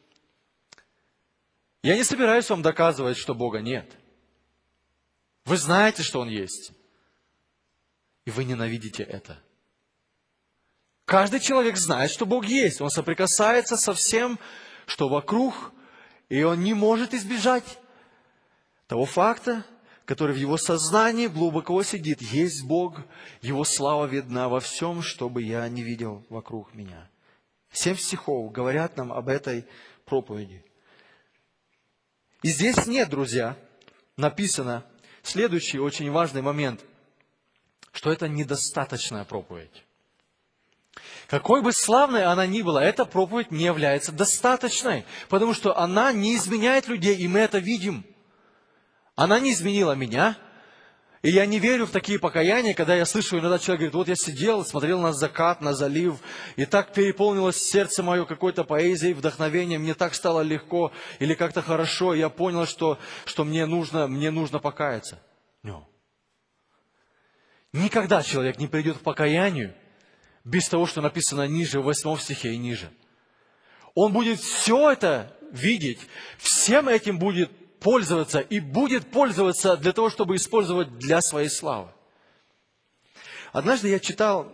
я не собираюсь вам доказывать, что Бога нет. Вы знаете, что Он есть. И вы ненавидите это. Каждый человек знает, что Бог есть. Он соприкасается со всем, что вокруг, и он не может избежать того факта, который в его сознании глубоко сидит. Есть Бог, Его слава видна во всем, что бы я не видел вокруг меня. Семь стихов говорят нам об этой проповеди. И здесь нет, друзья, написано следующий очень важный момент, что это недостаточная проповедь. Какой бы славной она ни была, эта проповедь не является достаточной, потому что она не изменяет людей, и мы это видим. Она не изменила меня. И я не верю в такие покаяния, когда я слышу, иногда человек говорит: вот я сидел, смотрел на закат, на залив, и так переполнилось сердце мое какой-то поэзией, вдохновением, мне так стало легко или как-то хорошо, и я понял, что, что мне, нужно, мне нужно покаяться. No. Никогда человек не придет к покаянию без того, что написано ниже, в восьмом стихе и ниже. Он будет все это видеть, всем этим будет пользоваться и будет пользоваться для того, чтобы использовать для своей славы. Однажды я читал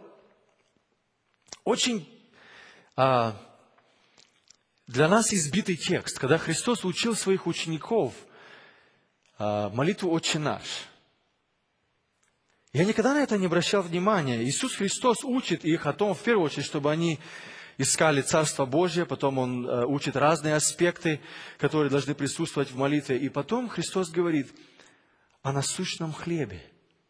очень а, для нас избитый текст, когда Христос учил своих учеников а, молитву «Отче наш». Я никогда на это не обращал внимания. Иисус Христос учит их о том, в первую очередь, чтобы они искали Царство Божие, потом Он э, учит разные аспекты, которые должны присутствовать в молитве. И потом Христос говорит о насущном хлебе.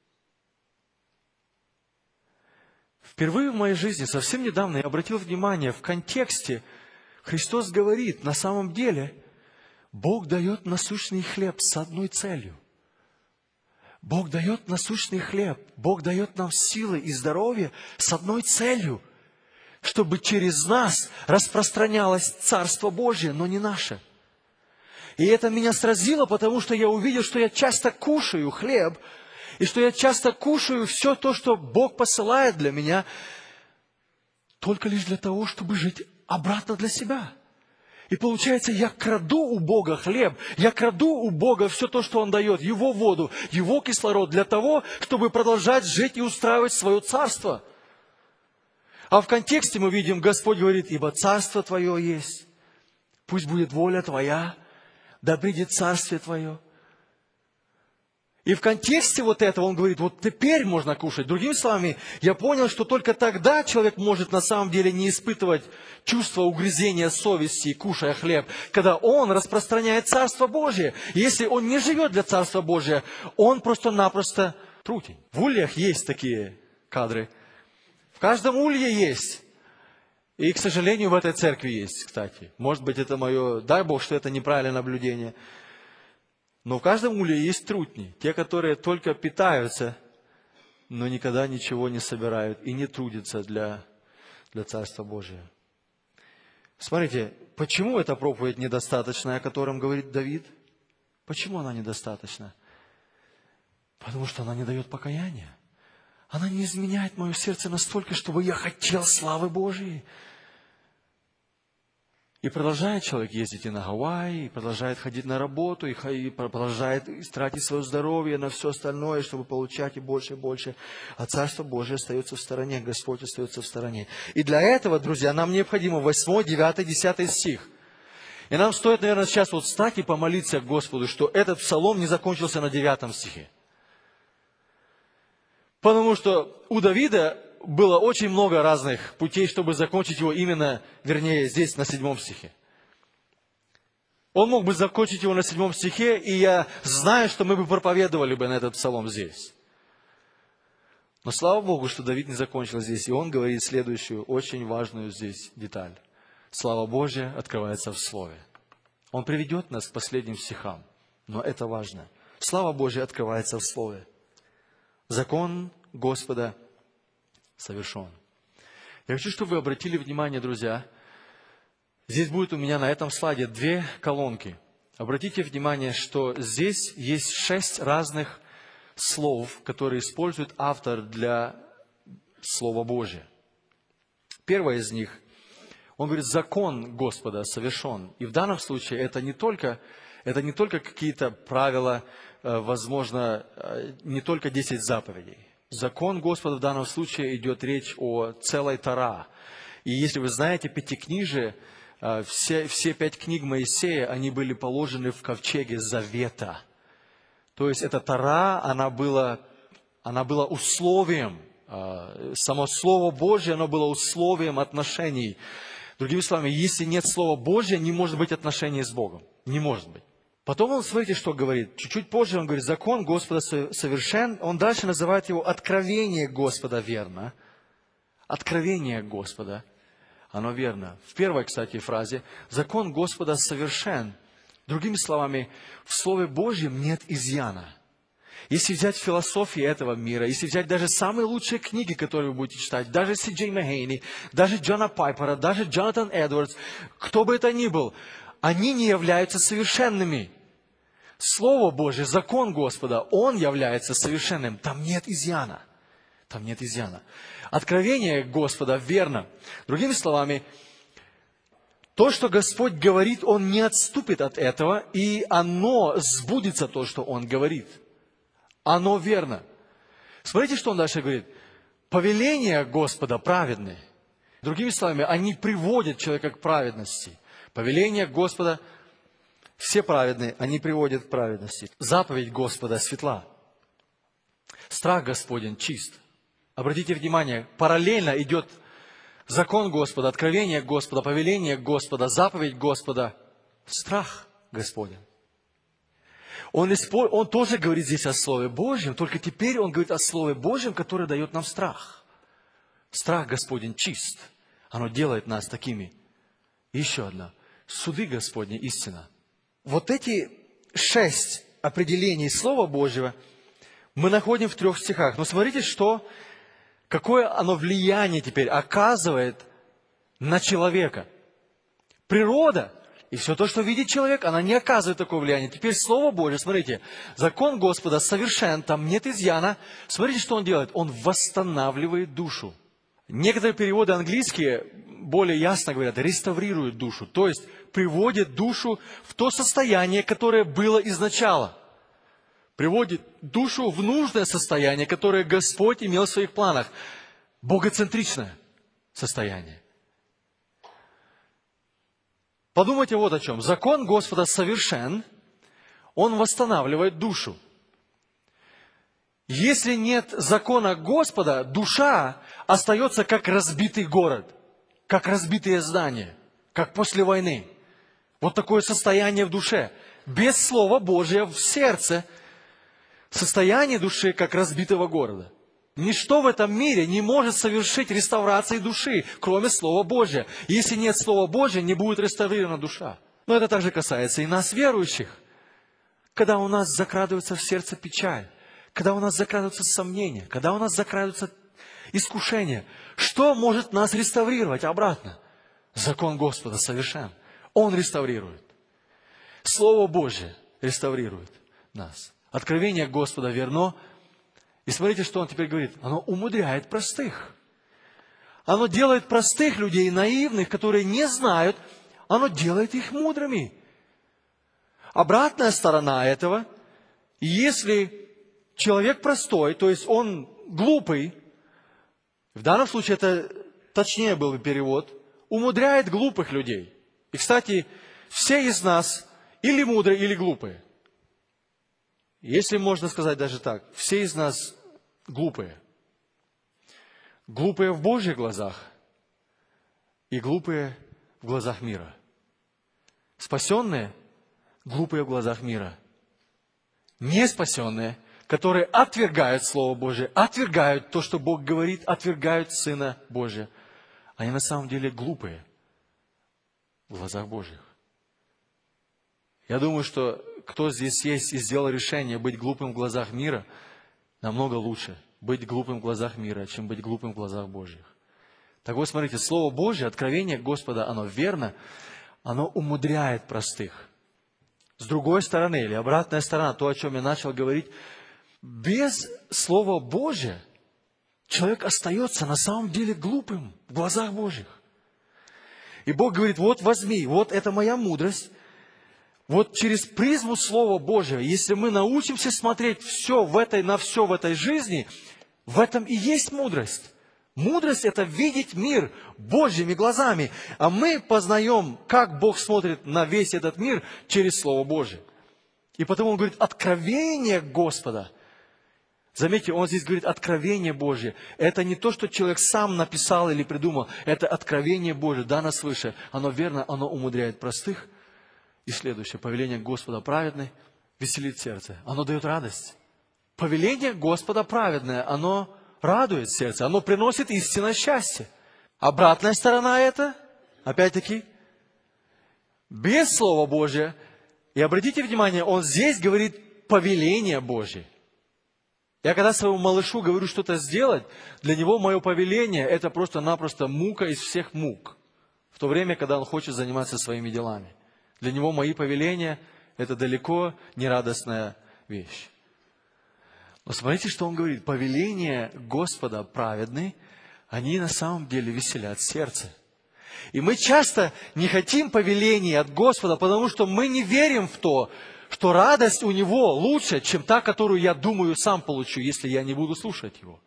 Впервые в моей жизни, совсем недавно, я обратил внимание, в контексте Христос говорит, на самом деле, Бог дает насущный хлеб с одной целью. Бог дает насущный хлеб, Бог дает нам силы и здоровье с одной целью, чтобы через нас распространялось Царство Божие, но не наше. И это меня сразило, потому что я увидел, что я часто кушаю хлеб, и что я часто кушаю все то, что Бог посылает для меня, только лишь для того, чтобы жить обратно для себя. И получается, я краду у Бога хлеб, я краду у Бога все то, что Он дает, Его воду, Его кислород, для того, чтобы продолжать жить и устраивать свое царство. А в контексте мы видим, Господь говорит: ибо царство Твое есть, пусть будет воля Твоя, да придет царствие Твое. И в контексте вот этого Он говорит: вот теперь можно кушать. Другими словами, я понял, что только тогда человек может на самом деле не испытывать чувство угрызения совести, кушая хлеб, когда он распространяет Царство Божие. Если он не живет для Царства Божия, он просто-напросто трутень. В ульях есть такие кадры. В каждом улье есть. И, к сожалению, в этой церкви есть, кстати. Может быть, это мое, дай Бог, что это неправильное наблюдение. Но в каждом улье есть трутни. Те, которые только питаются, но никогда ничего не собирают и не трудятся для, для Царства Божия. Смотрите, почему эта проповедь недостаточная, о котором говорит Давид? Почему она недостаточна? Потому что она не дает покаяния. Она не изменяет мое сердце настолько, чтобы я хотел славы Божией. И продолжает человек ездить и на Гавайи, и продолжает ходить на работу, и продолжает тратить свое здоровье на все остальное, чтобы получать и больше, и больше. А Царство Божие остается в стороне, Господь остается в стороне. И для этого, друзья, нам необходимо восьмой, девятый, десятый стих. И нам стоит, наверное, сейчас вот встать и помолиться к Господу, что этот псалом не закончился на девятом стихе. Потому что у Давида было очень много разных путей, чтобы закончить его именно, вернее, здесь, на седьмом стихе. Он мог бы закончить его на седьмом стихе, и я знаю, что мы бы проповедовали бы на этот псалом здесь. Но слава Богу, что Давид не закончил здесь, и он говорит следующую, очень важную здесь деталь. Слава Божья открывается в Слове. Он приведет нас к последним стихам, но это важно. Слава Божья открывается в Слове. Закон Господа совершен. Я хочу, чтобы вы обратили внимание, друзья, здесь будет у меня на этом слайде две колонки. Обратите внимание, что здесь есть шесть разных слов, которые использует автор для Слова Божия. Первое из них, он говорит, закон Господа совершен. И в данном случае это не только, это не только какие-то правила, возможно, не только десять заповедей. Закон Господа в данном случае идет речь о целой Тора. И если вы знаете Пятикнижие, все, все пять книг Моисея, они были положены в ковчеге Завета. То есть эта Тора, она была, она была условием, само Слово Божье, оно было условием отношений. Другими словами, если нет Слова Божьего, не может быть отношений с Богом. Не может быть. Потом он, смотрите, что говорит. Чуть-чуть позже он говорит, закон Господа совершен. Он дальше называет его откровение Господа верно. Откровение Господа, оно верно. В первой, кстати, фразе, закон Господа совершен. Другими словами, в Слове Божьем нет изъяна. Если взять философию этого мира, если взять даже самые лучшие книги, которые вы будете читать, даже Си Джей Махейни, даже Джона Пайпера, даже Джонатан Эдвардс, кто бы это ни был, они не являются совершенными. Слово Божье, закон Господа, он является совершенным. Там нет изъяна. Там нет изъяна. Откровение Господа верно. Другими словами, то, что Господь говорит, Он не отступит от этого, и оно сбудется, то, что Он говорит. Оно верно. Смотрите, что Он дальше говорит. Повеления Господа праведны. Другими словами, они приводят человека к праведности. Повеления Господа все праведны, они приводят к праведности. Заповедь Господа светла. Страх Господень чист. Обратите внимание, параллельно идет закон Господа, откровение Господа, повеление Господа, заповедь Господа, страх Господень. Он, испо... он тоже говорит здесь о Слове Божьем, только теперь он говорит о Слове Божьем, которое дает нам страх. Страх Господень чист. Оно делает нас такими. Еще одно. Суды Господни истина. Вот эти шесть определений Слова Божьего мы находим в трех стихах. Но смотрите, что, какое оно влияние теперь оказывает на человека. Природа и все то, что видит человек, она не оказывает такое влияние. Теперь Слово Божье, смотрите, закон Господа совершен, там нет изъяна. Смотрите, что Он делает. Он восстанавливает душу. Некоторые переводы английские более ясно говорят, реставрирует душу. То есть, приводит душу в то состояние, которое было изначала. Приводит душу в нужное состояние, которое Господь имел в своих планах. Богоцентричное состояние. Подумайте вот о чем. Закон Господа совершен, Он восстанавливает душу. Если нет закона Господа, душа остается как разбитый город, как разбитые здания, как после войны. Вот такое состояние в душе. Без Слова Божия в сердце состояние души, как разбитого города. Ничто в этом мире не может совершить реставрации души, кроме Слова Божия. Если нет Слова Божия, не будет реставрирована душа. Но это также касается и нас, верующих. Когда у нас закрадывается в сердце печаль, когда у нас закрадываются сомнения, когда у нас закрадываются искушения, что может нас реставрировать обратно? Закон Господа совершен. Он реставрирует. Слово Божие реставрирует нас. Откровение Господа верно. И смотрите, что Он теперь говорит. Оно умудряет простых. Оно делает простых людей, наивных, которые не знают, оно делает их мудрыми. Обратная сторона этого, если человек простой, то есть он глупый, в данном случае это точнее был бы перевод, умудряет глупых людей. И, кстати, все из нас или мудрые, или глупые. Если можно сказать даже так, все из нас глупые. Глупые в Божьих глазах и глупые в глазах мира. Спасенные – глупые в глазах мира. Неспасенные, которые отвергают Слово Божие, отвергают то, что Бог говорит, отвергают Сына Божия. Они на самом деле глупые в глазах Божьих. Я думаю, что кто здесь есть и сделал решение быть глупым в глазах мира, намного лучше быть глупым в глазах мира, чем быть глупым в глазах Божьих. Так вот, смотрите, Слово Божье, откровение Господа, оно верно, оно умудряет простых. С другой стороны, или обратная сторона, то, о чем я начал говорить, без Слова Божия человек остается на самом деле глупым в глазах Божьих. И Бог говорит, вот возьми, вот это моя мудрость. Вот через призму Слова Божьего, если мы научимся смотреть все в этой, на все в этой жизни, в этом и есть мудрость. Мудрость – это видеть мир Божьими глазами. А мы познаем, как Бог смотрит на весь этот мир через Слово Божие. И потому Он говорит, откровение Господа. Заметьте, Он здесь говорит, откровение Божье. Это не то, что человек сам написал или придумал. Это откровение Божье, дано свыше. Оно верно, оно умудряет простых. И следующее, повеление Господа праведное веселит сердце. Оно дает радость. Повеление Господа праведное, оно радует сердце, оно приносит истинное счастье. Обратная сторона это, опять-таки, без Слова Божия. И обратите внимание, он здесь говорит повеление Божие. Я когда своему малышу говорю что-то сделать, для него мое повеление это просто-напросто мука из всех мук. В то время, когда он хочет заниматься своими делами. Для него мои повеления – это далеко не радостная вещь. Но смотрите, что он говорит. Повеления Господа праведны, они на самом деле веселят сердце. И мы часто не хотим повелений от Господа, потому что мы не верим в то, что радость у Него лучше, чем та, которую я думаю сам получу, если я не буду слушать Его.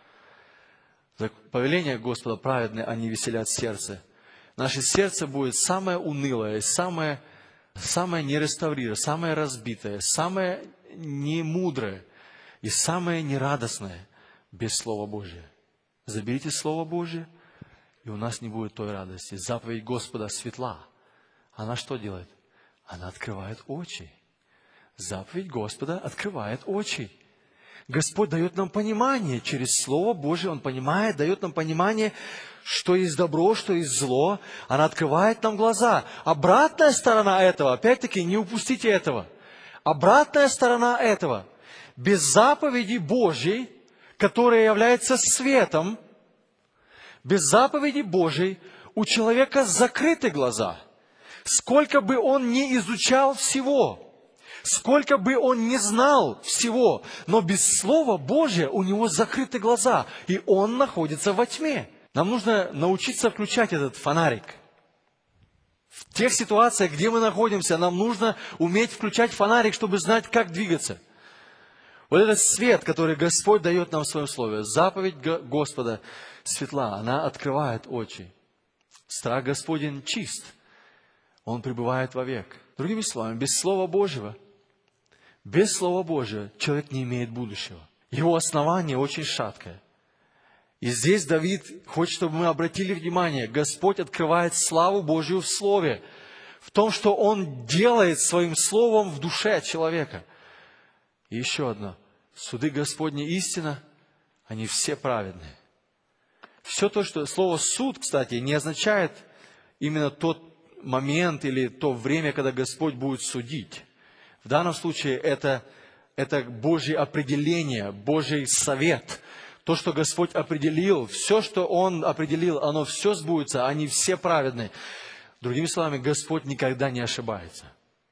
Повеления Господа праведны, они веселят сердце. Наше сердце будет самое унылое, самое, самое нереставрированное, самое разбитое, самое немудрое и самое нерадостное без Слова Божия. Заберите Слово Божие, и у нас не будет той радости. Заповедь Господа светла. Она что делает? Она открывает очи. Заповедь Господа открывает очи. Господь дает нам понимание через Слово Божие. Он понимает, дает нам понимание, что есть добро, что есть зло. Она открывает нам глаза. Обратная сторона этого, опять-таки, не упустите этого. Обратная сторона этого. Без заповеди Божьей, которая является светом, без заповеди Божьей у человека закрыты глаза. Сколько бы он ни изучал всего, сколько бы он ни знал всего, но без Слова Божия у него закрыты глаза, и он находится во тьме. Нам нужно научиться включать этот фонарик. В тех ситуациях, где мы находимся, нам нужно уметь включать фонарик, чтобы знать, как двигаться. Вот этот свет, который Господь дает нам в Своем Слове, заповедь Господа светла, она открывает очи. Страх Господень чист, Он пребывает вовек. Другими словами, без Слова Божьего, без Слова Божьего человек не имеет будущего. Его основание очень шаткое. И здесь Давид хочет, чтобы мы обратили внимание, Господь открывает славу Божью в Слове, в том, что Он делает Своим Словом в душе человека. И еще одно. Суды Господни истина, они все праведные. Все то, что слово «суд», кстати, не означает именно тот момент или то время, когда Господь будет судить. В данном случае это, это Божье определение, Божий совет. То, что Господь определил, все, что Он определил, оно все сбудется, они все праведны. Другими словами, Господь никогда не ошибается.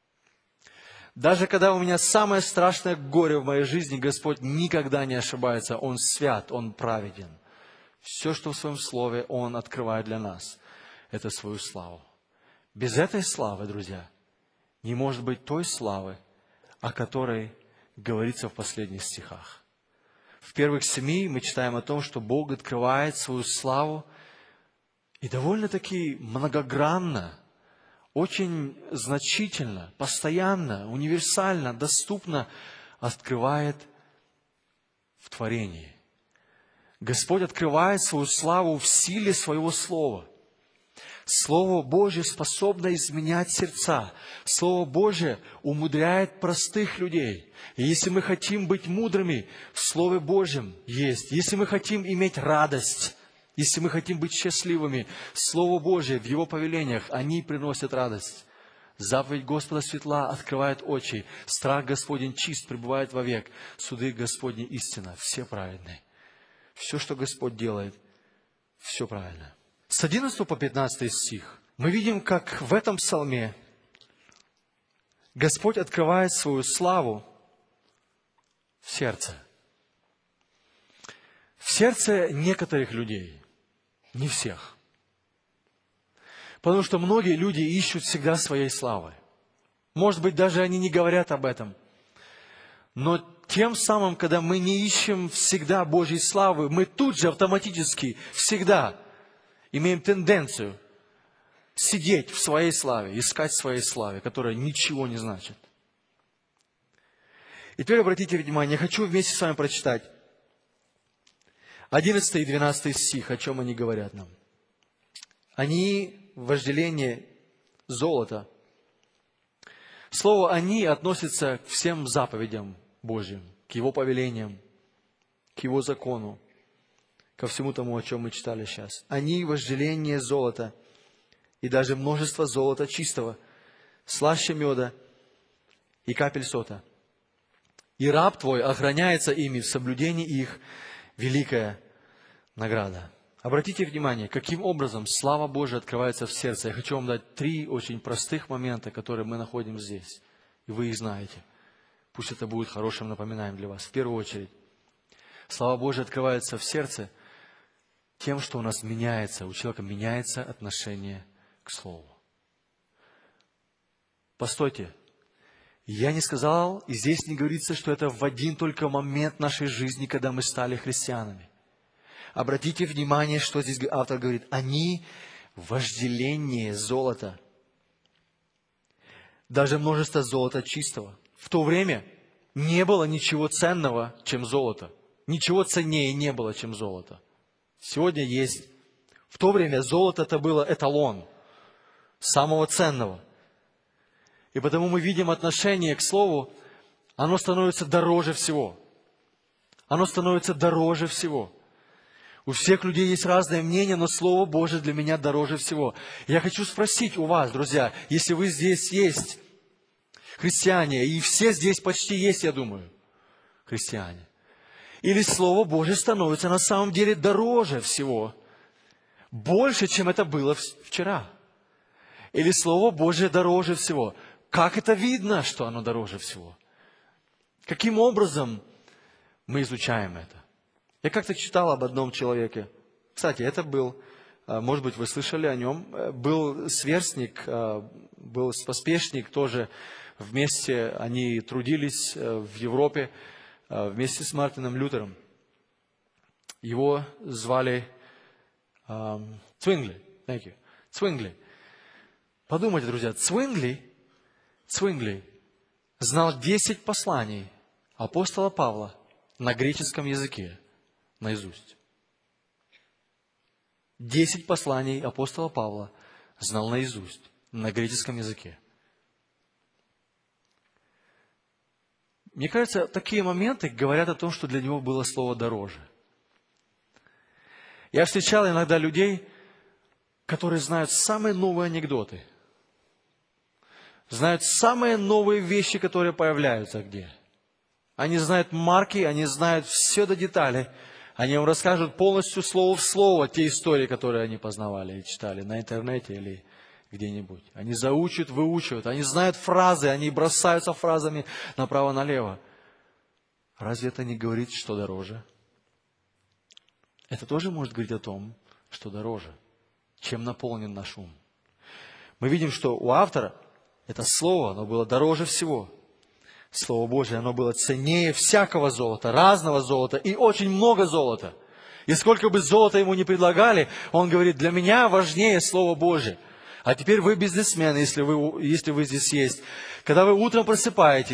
Даже когда у меня самое страшное горе в моей жизни, Господь никогда не ошибается. Он свят, Он праведен. Все, что в Своем Слове Он открывает для нас, это свою славу. Без этой славы, друзья, не может быть той славы, о которой говорится в последних стихах. В первых семи мы читаем о том, что Бог открывает свою славу и довольно-таки многогранно, очень значительно, постоянно, универсально, доступно открывает в творении. Господь открывает свою славу в силе своего слова. Слово Божье способно изменять сердца. Слово Божье умудряет простых людей. И если мы хотим быть мудрыми, в Слове Божьем есть. Если мы хотим иметь радость, если мы хотим быть счастливыми, Слово Божье в Его повелениях, они приносят радость. Заповедь Господа светла открывает очи. Страх Господень чист, пребывает вовек. Суды Господни истина, все праведные. Все, что Господь делает, все правильно. С одиннадцатого по пятнадцатый стих мы видим, как в этом псалме Господь открывает свою славу в сердце. В сердце некоторых людей, не всех. Потому что многие люди ищут всегда своей славы. Может быть, даже они не говорят об этом. Но тем самым, когда мы не ищем всегда Божьей славы, мы тут же автоматически всегда имеем тенденцию сидеть в своей славе, искать своей славе, которая ничего не значит. И теперь обратите внимание, я хочу вместе с вами прочитать одиннадцатый и двенадцатый стих, о чем они говорят нам. Они вожделение золота. Слово «они» относится к всем заповедям Божьим, к Его повелениям, к Его закону, ко всему тому, о чем мы читали сейчас. Они вожделение золота и даже множество золота чистого, слаще меда и капель сота. И раб твой охраняется ими в соблюдении их, великая награда. Обратите внимание, каким образом слава Божия открывается в сердце. Я хочу вам дать три очень простых момента, которые мы находим здесь. И вы их знаете. Пусть это будет хорошим напоминанием для вас. В первую очередь, слава Божия открывается в сердце тем, что у нас меняется, у человека меняется отношение к Слову. Постойте, я не сказал, и здесь не говорится, что это в один только момент нашей жизни, когда мы стали христианами. Обратите внимание, что здесь автор говорит. Они вожделение золота. Даже множество золота чистого. В то время не было ничего ценного, чем золото. Ничего ценнее не было, чем золото. Сегодня есть. В то время золото это было эталон самого ценного. И потому мы видим отношение к слову, оно становится дороже всего. Оно становится дороже всего. У всех людей есть разное мнение, но Слово Божие для меня дороже всего. Я хочу спросить у вас, друзья, если вы здесь есть христиане, и все здесь почти есть, я думаю, христиане, или Слово Божие становится на самом деле дороже всего, больше, чем это было вчера, или Слово Божие дороже всего. Как это видно, что оно дороже всего? Каким образом мы изучаем это? Я как-то читал об одном человеке. Кстати, это был, может быть, вы слышали о нем, был сверстник, был поспешник тоже. Вместе они трудились в Европе вместе с Мартином Лютером. Его звали Цвингли. Thank you. Цвингли. Подумайте, друзья, Цвингли, Цвингли знал десять посланий апостола Павла на греческом языке наизусть. Десять посланий апостола Павла знал наизусть на греческом языке. Мне кажется, такие моменты говорят о том, что для него было слово дороже. Я встречал иногда людей, которые знают самые новые анекдоты, знают самые новые вещи, которые появляются где. Они знают марки, они знают все до деталей. Они вам расскажут полностью слово в слово те истории, которые они познавали и читали на интернете или где-нибудь. Они заучат, выучивают, они знают фразы, они бросаются фразами направо-налево. Разве это не говорит, что дороже? Это тоже может говорить о том, что дороже, чем наполнен наш ум. Мы видим, что у автора это слово, оно было дороже всего. Слово Божие, оно было ценнее всякого золота, разного золота и очень много золота. И сколько бы золота ему ни предлагали, он говорит, для меня важнее Слово Божие. А теперь вы бизнесмены, если вы, если вы здесь есть. Когда вы утром просыпаетесь,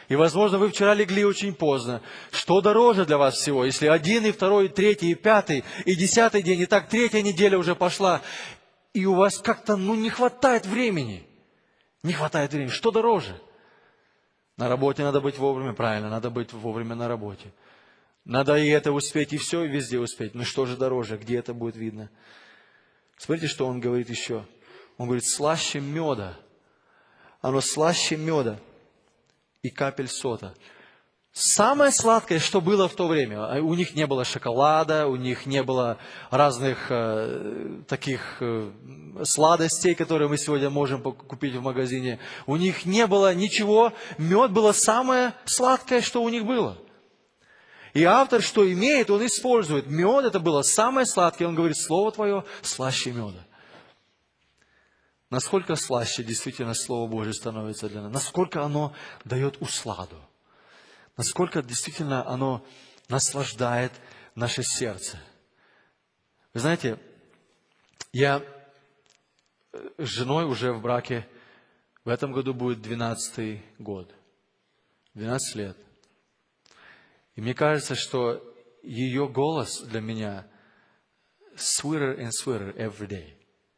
И, возможно, вы вчера легли очень поздно. Что дороже для вас всего? Если один, и второй, и третий, и пятый, и десятый день, и так третья неделя уже пошла, и у вас как-то, ну, не хватает времени. Не хватает времени. Что дороже? На работе надо быть вовремя, правильно, надо быть вовремя на работе. Надо и это успеть, и все, и везде успеть. Ну что же дороже, где это будет видно? Смотрите, что он говорит еще. Он говорит, слаще меда. Оно слаще меда и капель сота. Самое сладкое, что было в то время, у них не было шоколада, у них не было разных э, таких э, сладостей, которые мы сегодня можем купить в магазине. У них не было ничего, мед было самое сладкое, что у них было. И автор, что имеет, он использует. Мед это было самое сладкое, он говорит, слово твое слаще меда. Насколько слаще действительно Слово Божие становится для нас, насколько оно дает усладу. Насколько действительно оно наслаждает наше сердце. Вы знаете, я с женой уже в браке, в этом году будет двенадцатый год. двенадцать лет. И мне кажется, что ее голос для меня sweeter and sweeter every day.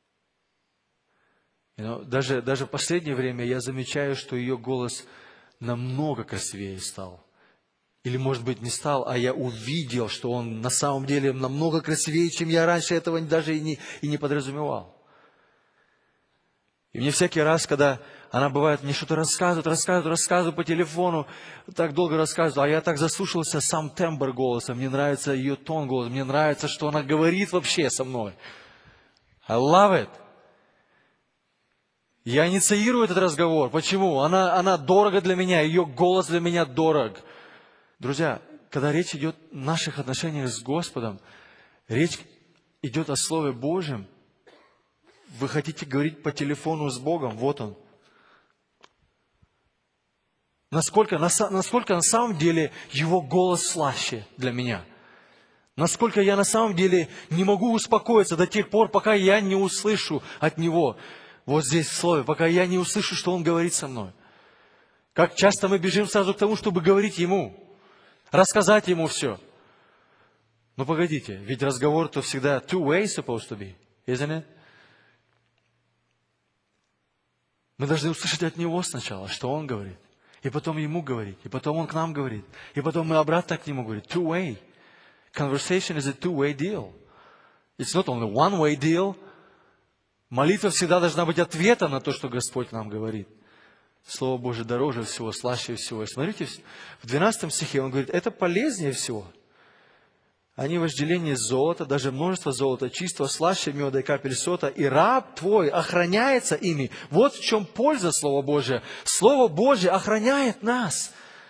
You know, даже, даже в последнее время я замечаю, что ее голос намного красивее стал. Или, может быть, не стал, а я увидел, что он на самом деле намного красивее, чем я раньше этого даже и не, и не подразумевал. И мне всякий раз, когда она бывает, мне что-то рассказывает, рассказывает, рассказывает по телефону, так долго рассказывает, а я так заслушался сам тембр голоса, мне нравится ее тон голоса, мне нравится, что она говорит вообще со мной. I love it. Я инициирую этот разговор. Почему? Она, она дорого для меня, ее голос для меня дорог. Друзья, когда речь идет о наших отношениях с Господом, речь идет о Слове Божьем, вы хотите говорить по телефону с Богом, вот Он. Насколько, насколько на самом деле Его голос слаще для меня. Насколько я на самом деле не могу успокоиться до тех пор, пока я не услышу от Него. Вот здесь в Слове, пока я не услышу, что Он говорит со мной. Как часто мы бежим сразу к тому, чтобы говорить Ему, рассказать Ему все. Но погодите, ведь разговор-то всегда two-way supposed to be, isn't it? Мы должны услышать от Него сначала, что Он говорит. И потом Ему говорить. И потом Он к нам говорит. И потом мы обратно к Нему говорим. Two-way. Conversation is a two-way deal. It's not only one-way deal. Молитва всегда должна быть ответом на то, что Господь нам говорит. Слово Божие дороже всего, слаще всего. И смотрите, в двенадцатом стихе он говорит, это полезнее всего. Они вожделение золота, даже множество золота, чистого, слаще меда и капель сота, и раб твой охраняется ими. Вот в чем польза Слова Божия. Слово Божие охраняет нас.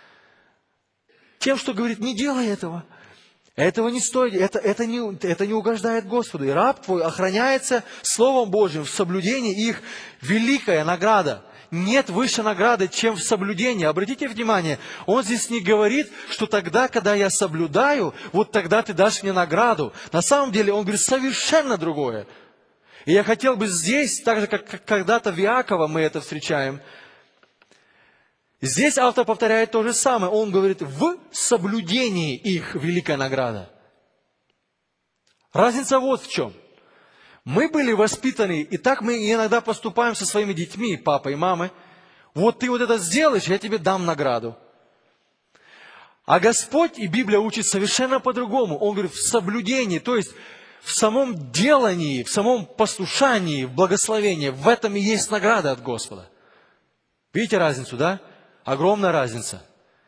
Тем, что говорит, не делай этого. Этого не стоит, это, это, не, это не угождает Господу. И раб твой охраняется Словом Божьим в соблюдении их великая награда. Нет выше награды, чем в соблюдении. Обратите внимание, он здесь не говорит, что тогда, когда я соблюдаю, вот тогда ты дашь мне награду. На самом деле он говорит совершенно другое. И я хотел бы здесь, так же, как когда-то в Иакова мы это встречаем, здесь автор повторяет то же самое. Он говорит, в соблюдении их великая награда. Разница вот в чем. Мы были воспитаны, и так мы иногда поступаем со своими детьми, папой и мамой. Вот ты вот это сделаешь, я тебе дам награду. А Господь и Библия учат совершенно по-другому. Он говорит, в соблюдении, то есть в самом делании, в самом послушании, в благословении, в этом и есть награда от Господа. Видите разницу, да? Огромная разница.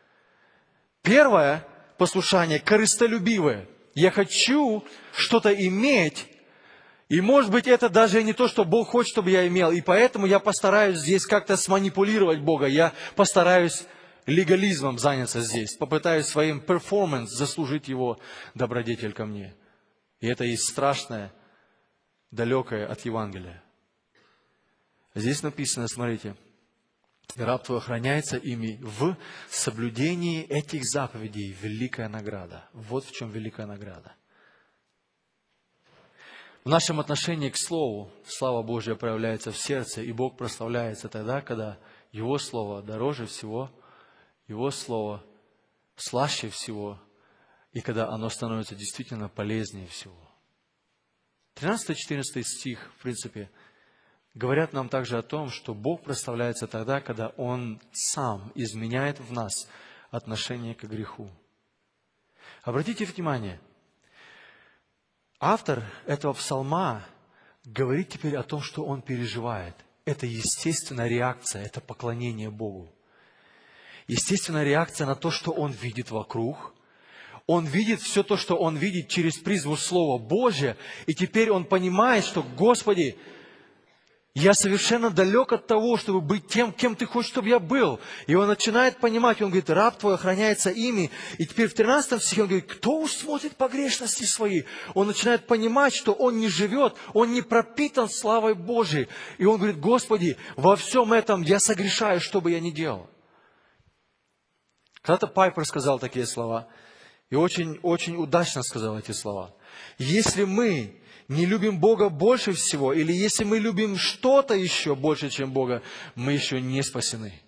Первое послушание корыстолюбивое. Я хочу что-то иметь. И может быть это даже не то, что Бог хочет, чтобы я имел. И поэтому я постараюсь здесь как-то сманипулировать Бога. Я постараюсь легализмом заняться здесь. Попытаюсь своим перформанс заслужить Его добродетель ко мне. И это есть страшное, далекое от Евангелия. Здесь написано, смотрите. Раб твой охраняется ими в соблюдении этих заповедей. Великая награда. Вот в чем великая награда. В нашем отношении к Слову слава Божья проявляется в сердце, и Бог прославляется тогда, когда Его Слово дороже всего, Его Слово слаще всего, и когда оно становится действительно полезнее всего. тринадцатый-четырнадцатый стих, в принципе, говорят нам также о том, что Бог прославляется тогда, когда Он сам изменяет в нас отношение к греху. Обратите внимание, автор этого псалма говорит теперь о том, что он переживает. Это естественная реакция, это поклонение Богу. Естественная реакция на то, что он видит вокруг. Он видит все то, что он видит через призму Слова Божия, и теперь он понимает, что, Господи, я совершенно далек от того, чтобы быть тем, кем Ты хочешь, чтобы я был. И он начинает понимать, он говорит, раб Твой охраняется ими. И теперь в тринадцатом стихе он говорит, кто усмотрит погрешности свои? Он начинает понимать, что он не живет, он не пропитан славой Божией. И он говорит, Господи, во всем этом я согрешаю, что бы я ни делал. Когда-то Пайпер сказал такие слова, и очень, очень удачно сказал эти слова. Если мы не любим Бога больше всего, или если мы любим что-то еще больше, чем Бога, мы еще не спасены.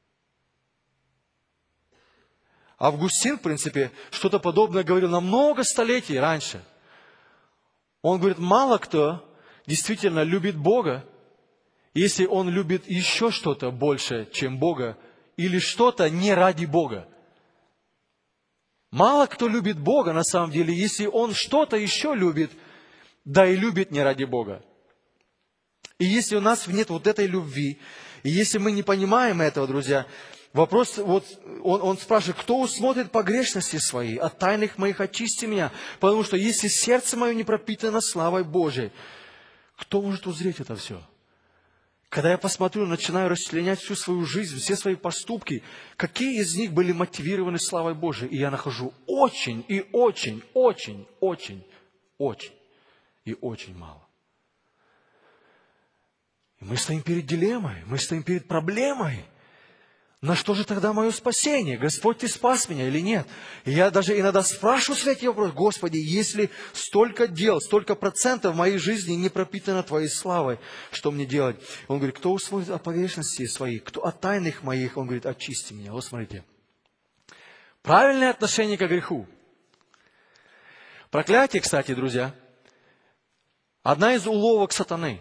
Августин, в принципе, что-то подобное говорил на много столетий раньше. Он говорит, мало кто действительно любит Бога, если он любит еще что-то больше, чем Бога, или что-то не ради Бога. Мало кто любит Бога, на самом деле, если он что-то еще любит, да и любит не ради Бога. И если у нас нет вот этой любви, и если мы не понимаем этого, друзья, вопрос, вот он, он спрашивает, кто усмотрит погрешности свои, от тайных моих очисти меня, потому что если сердце мое не пропитано славой Божией, кто может узреть это все? Когда я посмотрю, начинаю расчленять всю свою жизнь, все свои поступки, какие из них были мотивированы славой Божией, и я нахожу очень и очень, очень, очень, очень и очень мало. И мы стоим перед дилеммой, мы стоим перед проблемой. На что же тогда мое спасение? Господь, Ты спас меня или нет? И я даже иногда спрашиваю себя эти вопросы. Господи, если столько дел, столько процентов моей жизни не пропитано Твоей славой, что мне делать? Он говорит, кто усмотрит о погрешности своих, кто от тайных моих, он говорит, очисти меня. Вот смотрите. Правильное отношение к греху. Проклятие, кстати, друзья, одна из уловок сатаны.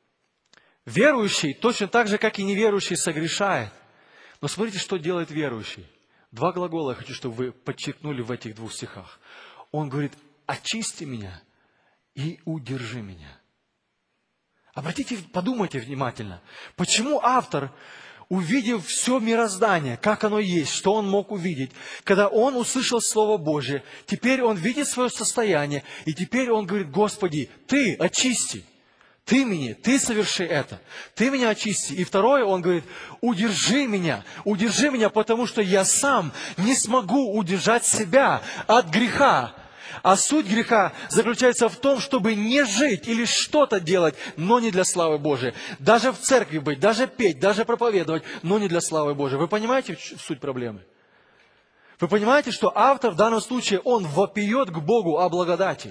Верующий точно так же, как и неверующий, согрешает. Но смотрите, что делает верующий. Два глагола я хочу, чтобы вы подчеркнули в этих двух стихах. Он говорит, очисти меня и удержи меня. Обратите, подумайте внимательно. Почему автор, увидев все мироздание, как оно есть, что он мог увидеть, когда он услышал Слово Божие, теперь он видит свое состояние, и теперь он говорит, Господи, Ты очисти. Ты меня, Ты соверши это. Ты меня очисти. И второе, он говорит, удержи меня. Удержи меня, потому что я сам не смогу удержать себя от греха. А суть греха заключается в том, чтобы не жить или что-то делать, но не для славы Божией. Даже в церкви быть, даже петь, даже проповедовать, но не для славы Божией. Вы понимаете суть проблемы? Вы понимаете, что автор в данном случае, он вопиет к Богу о благодати.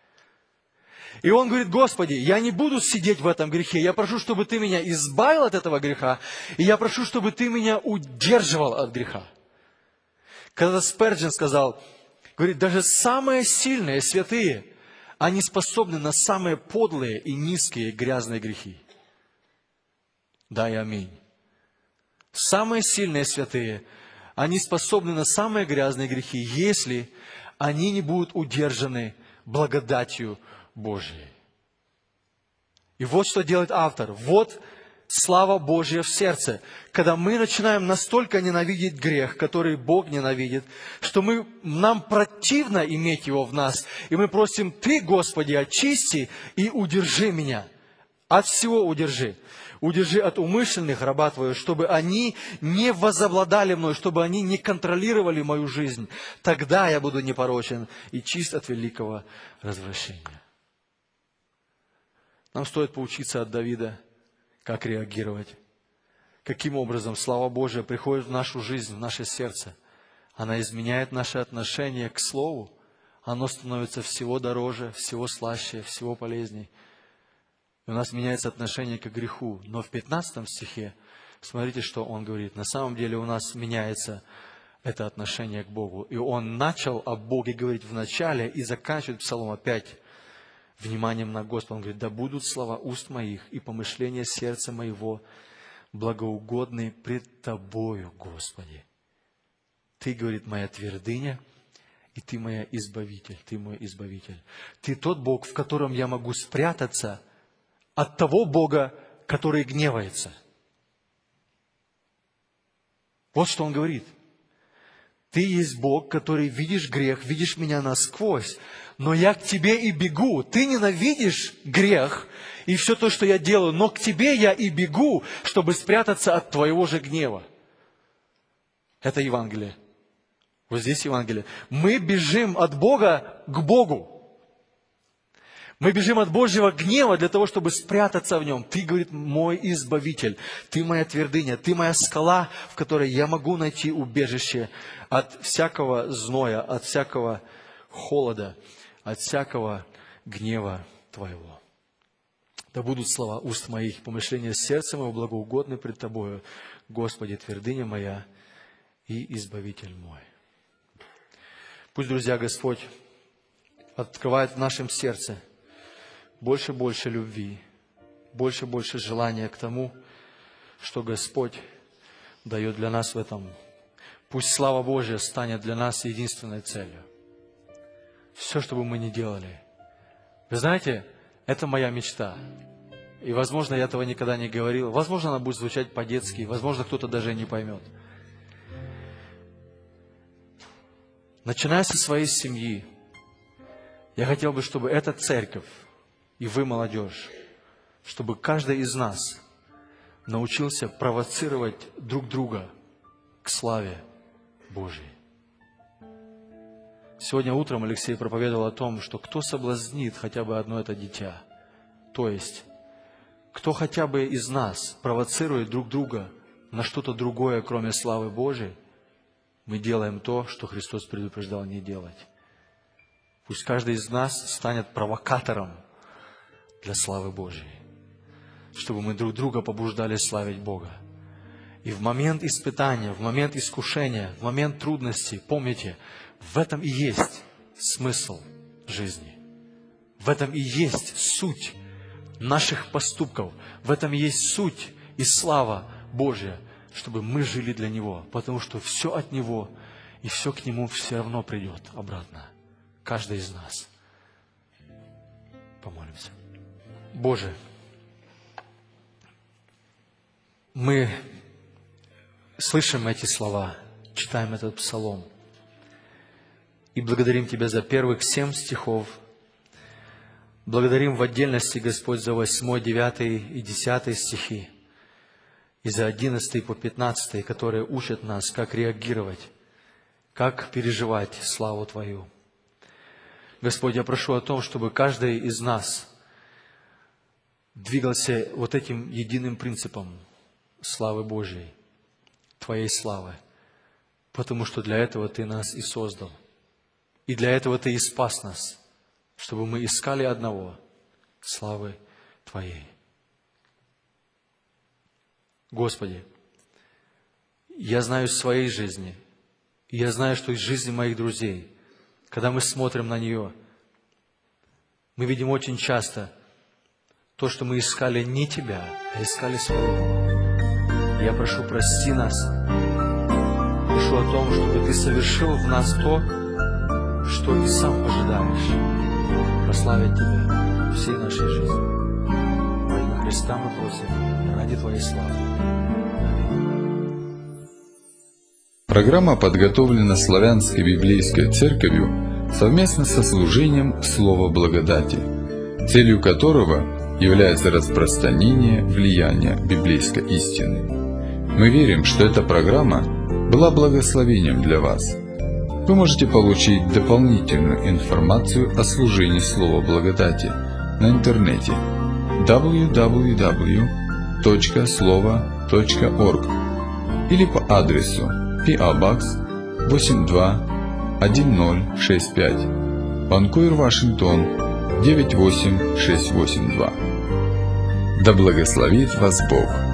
И он говорит, Господи, я не буду сидеть в этом грехе. Я прошу, чтобы Ты меня избавил от этого греха. И я прошу, чтобы Ты меня удерживал от греха. Когда Спurgeon сказал, говорит, даже самые сильные святые, они способны на самые подлые и низкие грязные грехи. Да и аминь. Самые сильные святые, они способны на самые грязные грехи, если они не будут удержаны благодатью Божьей. И вот что делает автор. Вот слава Божья в сердце. Когда мы начинаем настолько ненавидеть грех, который Бог ненавидит, что мы, нам противно иметь его в нас. И мы просим, Ты, Господи, очисти и удержи меня. От всего удержи. Удержи от умышленных, раба Твоего, чтобы они не возобладали мной, чтобы они не контролировали мою жизнь. Тогда я буду непорочен и чист от великого развращения. Нам стоит поучиться от Давида, как реагировать. Каким образом слава Божия приходит в нашу жизнь, в наше сердце. Она изменяет наше отношение к Слову. Оно становится всего дороже, всего слаще, всего полезней. И у нас меняется отношение к греху. Но в пятнадцатом стихе Смотрите, что он говорит. На самом деле у нас меняется это отношение к Богу. И он начал о Боге говорить в начале и заканчивает псалом опять вниманием на Господа. Он говорит: да будут слова уст моих и помышления сердца моего благоугодны пред Тобою, Господи. Ты, говорит, моя твердыня, и Ты моя избавитель, Ты мой избавитель. Ты тот Бог, в котором я могу спрятаться от того Бога, который гневается. Вот что он говорит. Ты есть Бог, который видишь грех, видишь меня насквозь, но я к Тебе и бегу. Ты ненавидишь грех и все то, что я делаю, но к Тебе я и бегу, чтобы спрятаться от Твоего же гнева. Это Евангелие. Вот здесь Евангелие. Мы бежим от Бога к Богу. Мы бежим от Божьего гнева для того, чтобы спрятаться в Нем. Ты, говорит, мой избавитель. Ты моя твердыня. Ты моя скала, в которой я могу найти убежище от всякого зноя, от всякого холода, от всякого гнева Твоего. Да будут слова уст моих, помышления сердца моего благоугодны пред Тобою, Господи, твердыня моя и избавитель мой. Пусть, друзья, Господь открывает в нашем сердце больше и больше любви, больше и больше желания к тому, что Господь дает для нас в этом. Пусть слава Божья станет для нас единственной целью. Все, что бы мы ни делали. Вы знаете, это моя мечта. И, возможно, я этого никогда не говорил. Возможно, она будет звучать по-детски. Возможно, кто-то даже не поймет. Начиная со своей семьи, я хотел бы, чтобы эта церковь, и вы, молодежь, чтобы каждый из нас научился провоцировать друг друга к славе Божьей. Сегодня утром Алексей проповедовал о том, что кто соблазнит хотя бы одно это дитя, то есть, кто хотя бы из нас провоцирует друг друга на что-то другое, кроме славы Божьей, мы делаем то, что Христос предупреждал не делать. Пусть каждый из нас станет провокатором для славы Божьей, чтобы мы друг друга побуждали славить Бога. И в момент испытания, в момент искушения, в момент трудностей, помните, в этом и есть смысл жизни. В этом и есть суть наших поступков. В этом и есть суть и слава Божья, чтобы мы жили для Него. Потому что все от Него и все к Нему все равно придет обратно. Каждый из нас. Помолимся. Боже, мы слышим эти слова, читаем этот псалом и благодарим Тебя за первых семь стихов. Благодарим в отдельности, Господь, за восьмой, девятый и десятый стихи и за одиннадцатый по пятнадцатый, которые учат нас, как реагировать, как переживать славу Твою. Господь, я прошу о том, чтобы каждый из нас двигался вот этим единым принципом славы Божьей, Твоей славы, потому что для этого Ты нас и создал. И для этого Ты и спас нас, чтобы мы искали одного – славы Твоей. Господи, я знаю из своей жизни, и я знаю, что из жизни моих друзей, когда мы смотрим на нее, мы видим очень часто то, что мы искали не Тебя, а искали своего. Я прошу, прости нас, прошу о том, чтобы Ты совершил в нас то, что и сам ожидаешь, прославить Тебя всей нашей жизни. Во имя Христа мы просим, ради Твоей славы. Программа подготовлена Славянской библейской церковью совместно со служением Слова Благодати, целью которого является распространение влияния библейской истины. Мы верим, что эта программа была благословением для вас. Вы можете получить дополнительную информацию о служении Слова Благодати на интернете дабл ю дабл ю дабл ю точка слова точка орг или по адресу пи о Box восемь два один ноль шесть пять, Ванкувер, Вашингтон девять восемь шесть восемь два. Да благословит вас Бог!